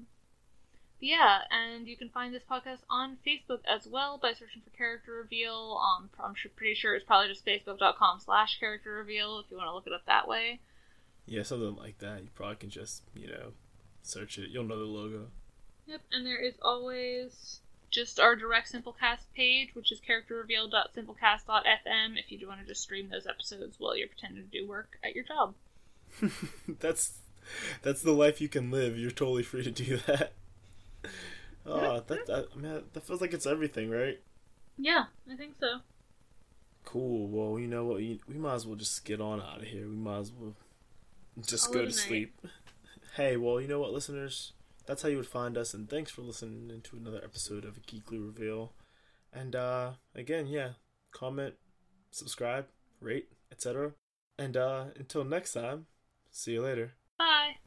Speaker 2: yeah, and you can find this podcast on Facebook as well by searching for Character Reveal. I'm pretty sure it's probably just facebook.com/Character Reveal if you want to look it up that way.
Speaker 1: Yeah, something like that. You probably can just, search it. You'll know the logo.
Speaker 2: Yep, and there is always just our direct Simplecast page, which is characterreveal.simplecast.fm if you do want to just stream those episodes while you're pretending to do work at your job.
Speaker 1: That's the life you can live. You're totally free to do that. Oh, that feels like it's everything, right?
Speaker 2: Yeah, I think so.
Speaker 1: Cool. Well, you know what? We might as well just get on out of here. We might as well just go to sleep. Hey, well, you know what, listeners? That's how you would find us, and thanks for listening to another episode of Geekly Reveal. And again, yeah, comment, subscribe, rate, etc. And until next time, see you later.
Speaker 2: Bye.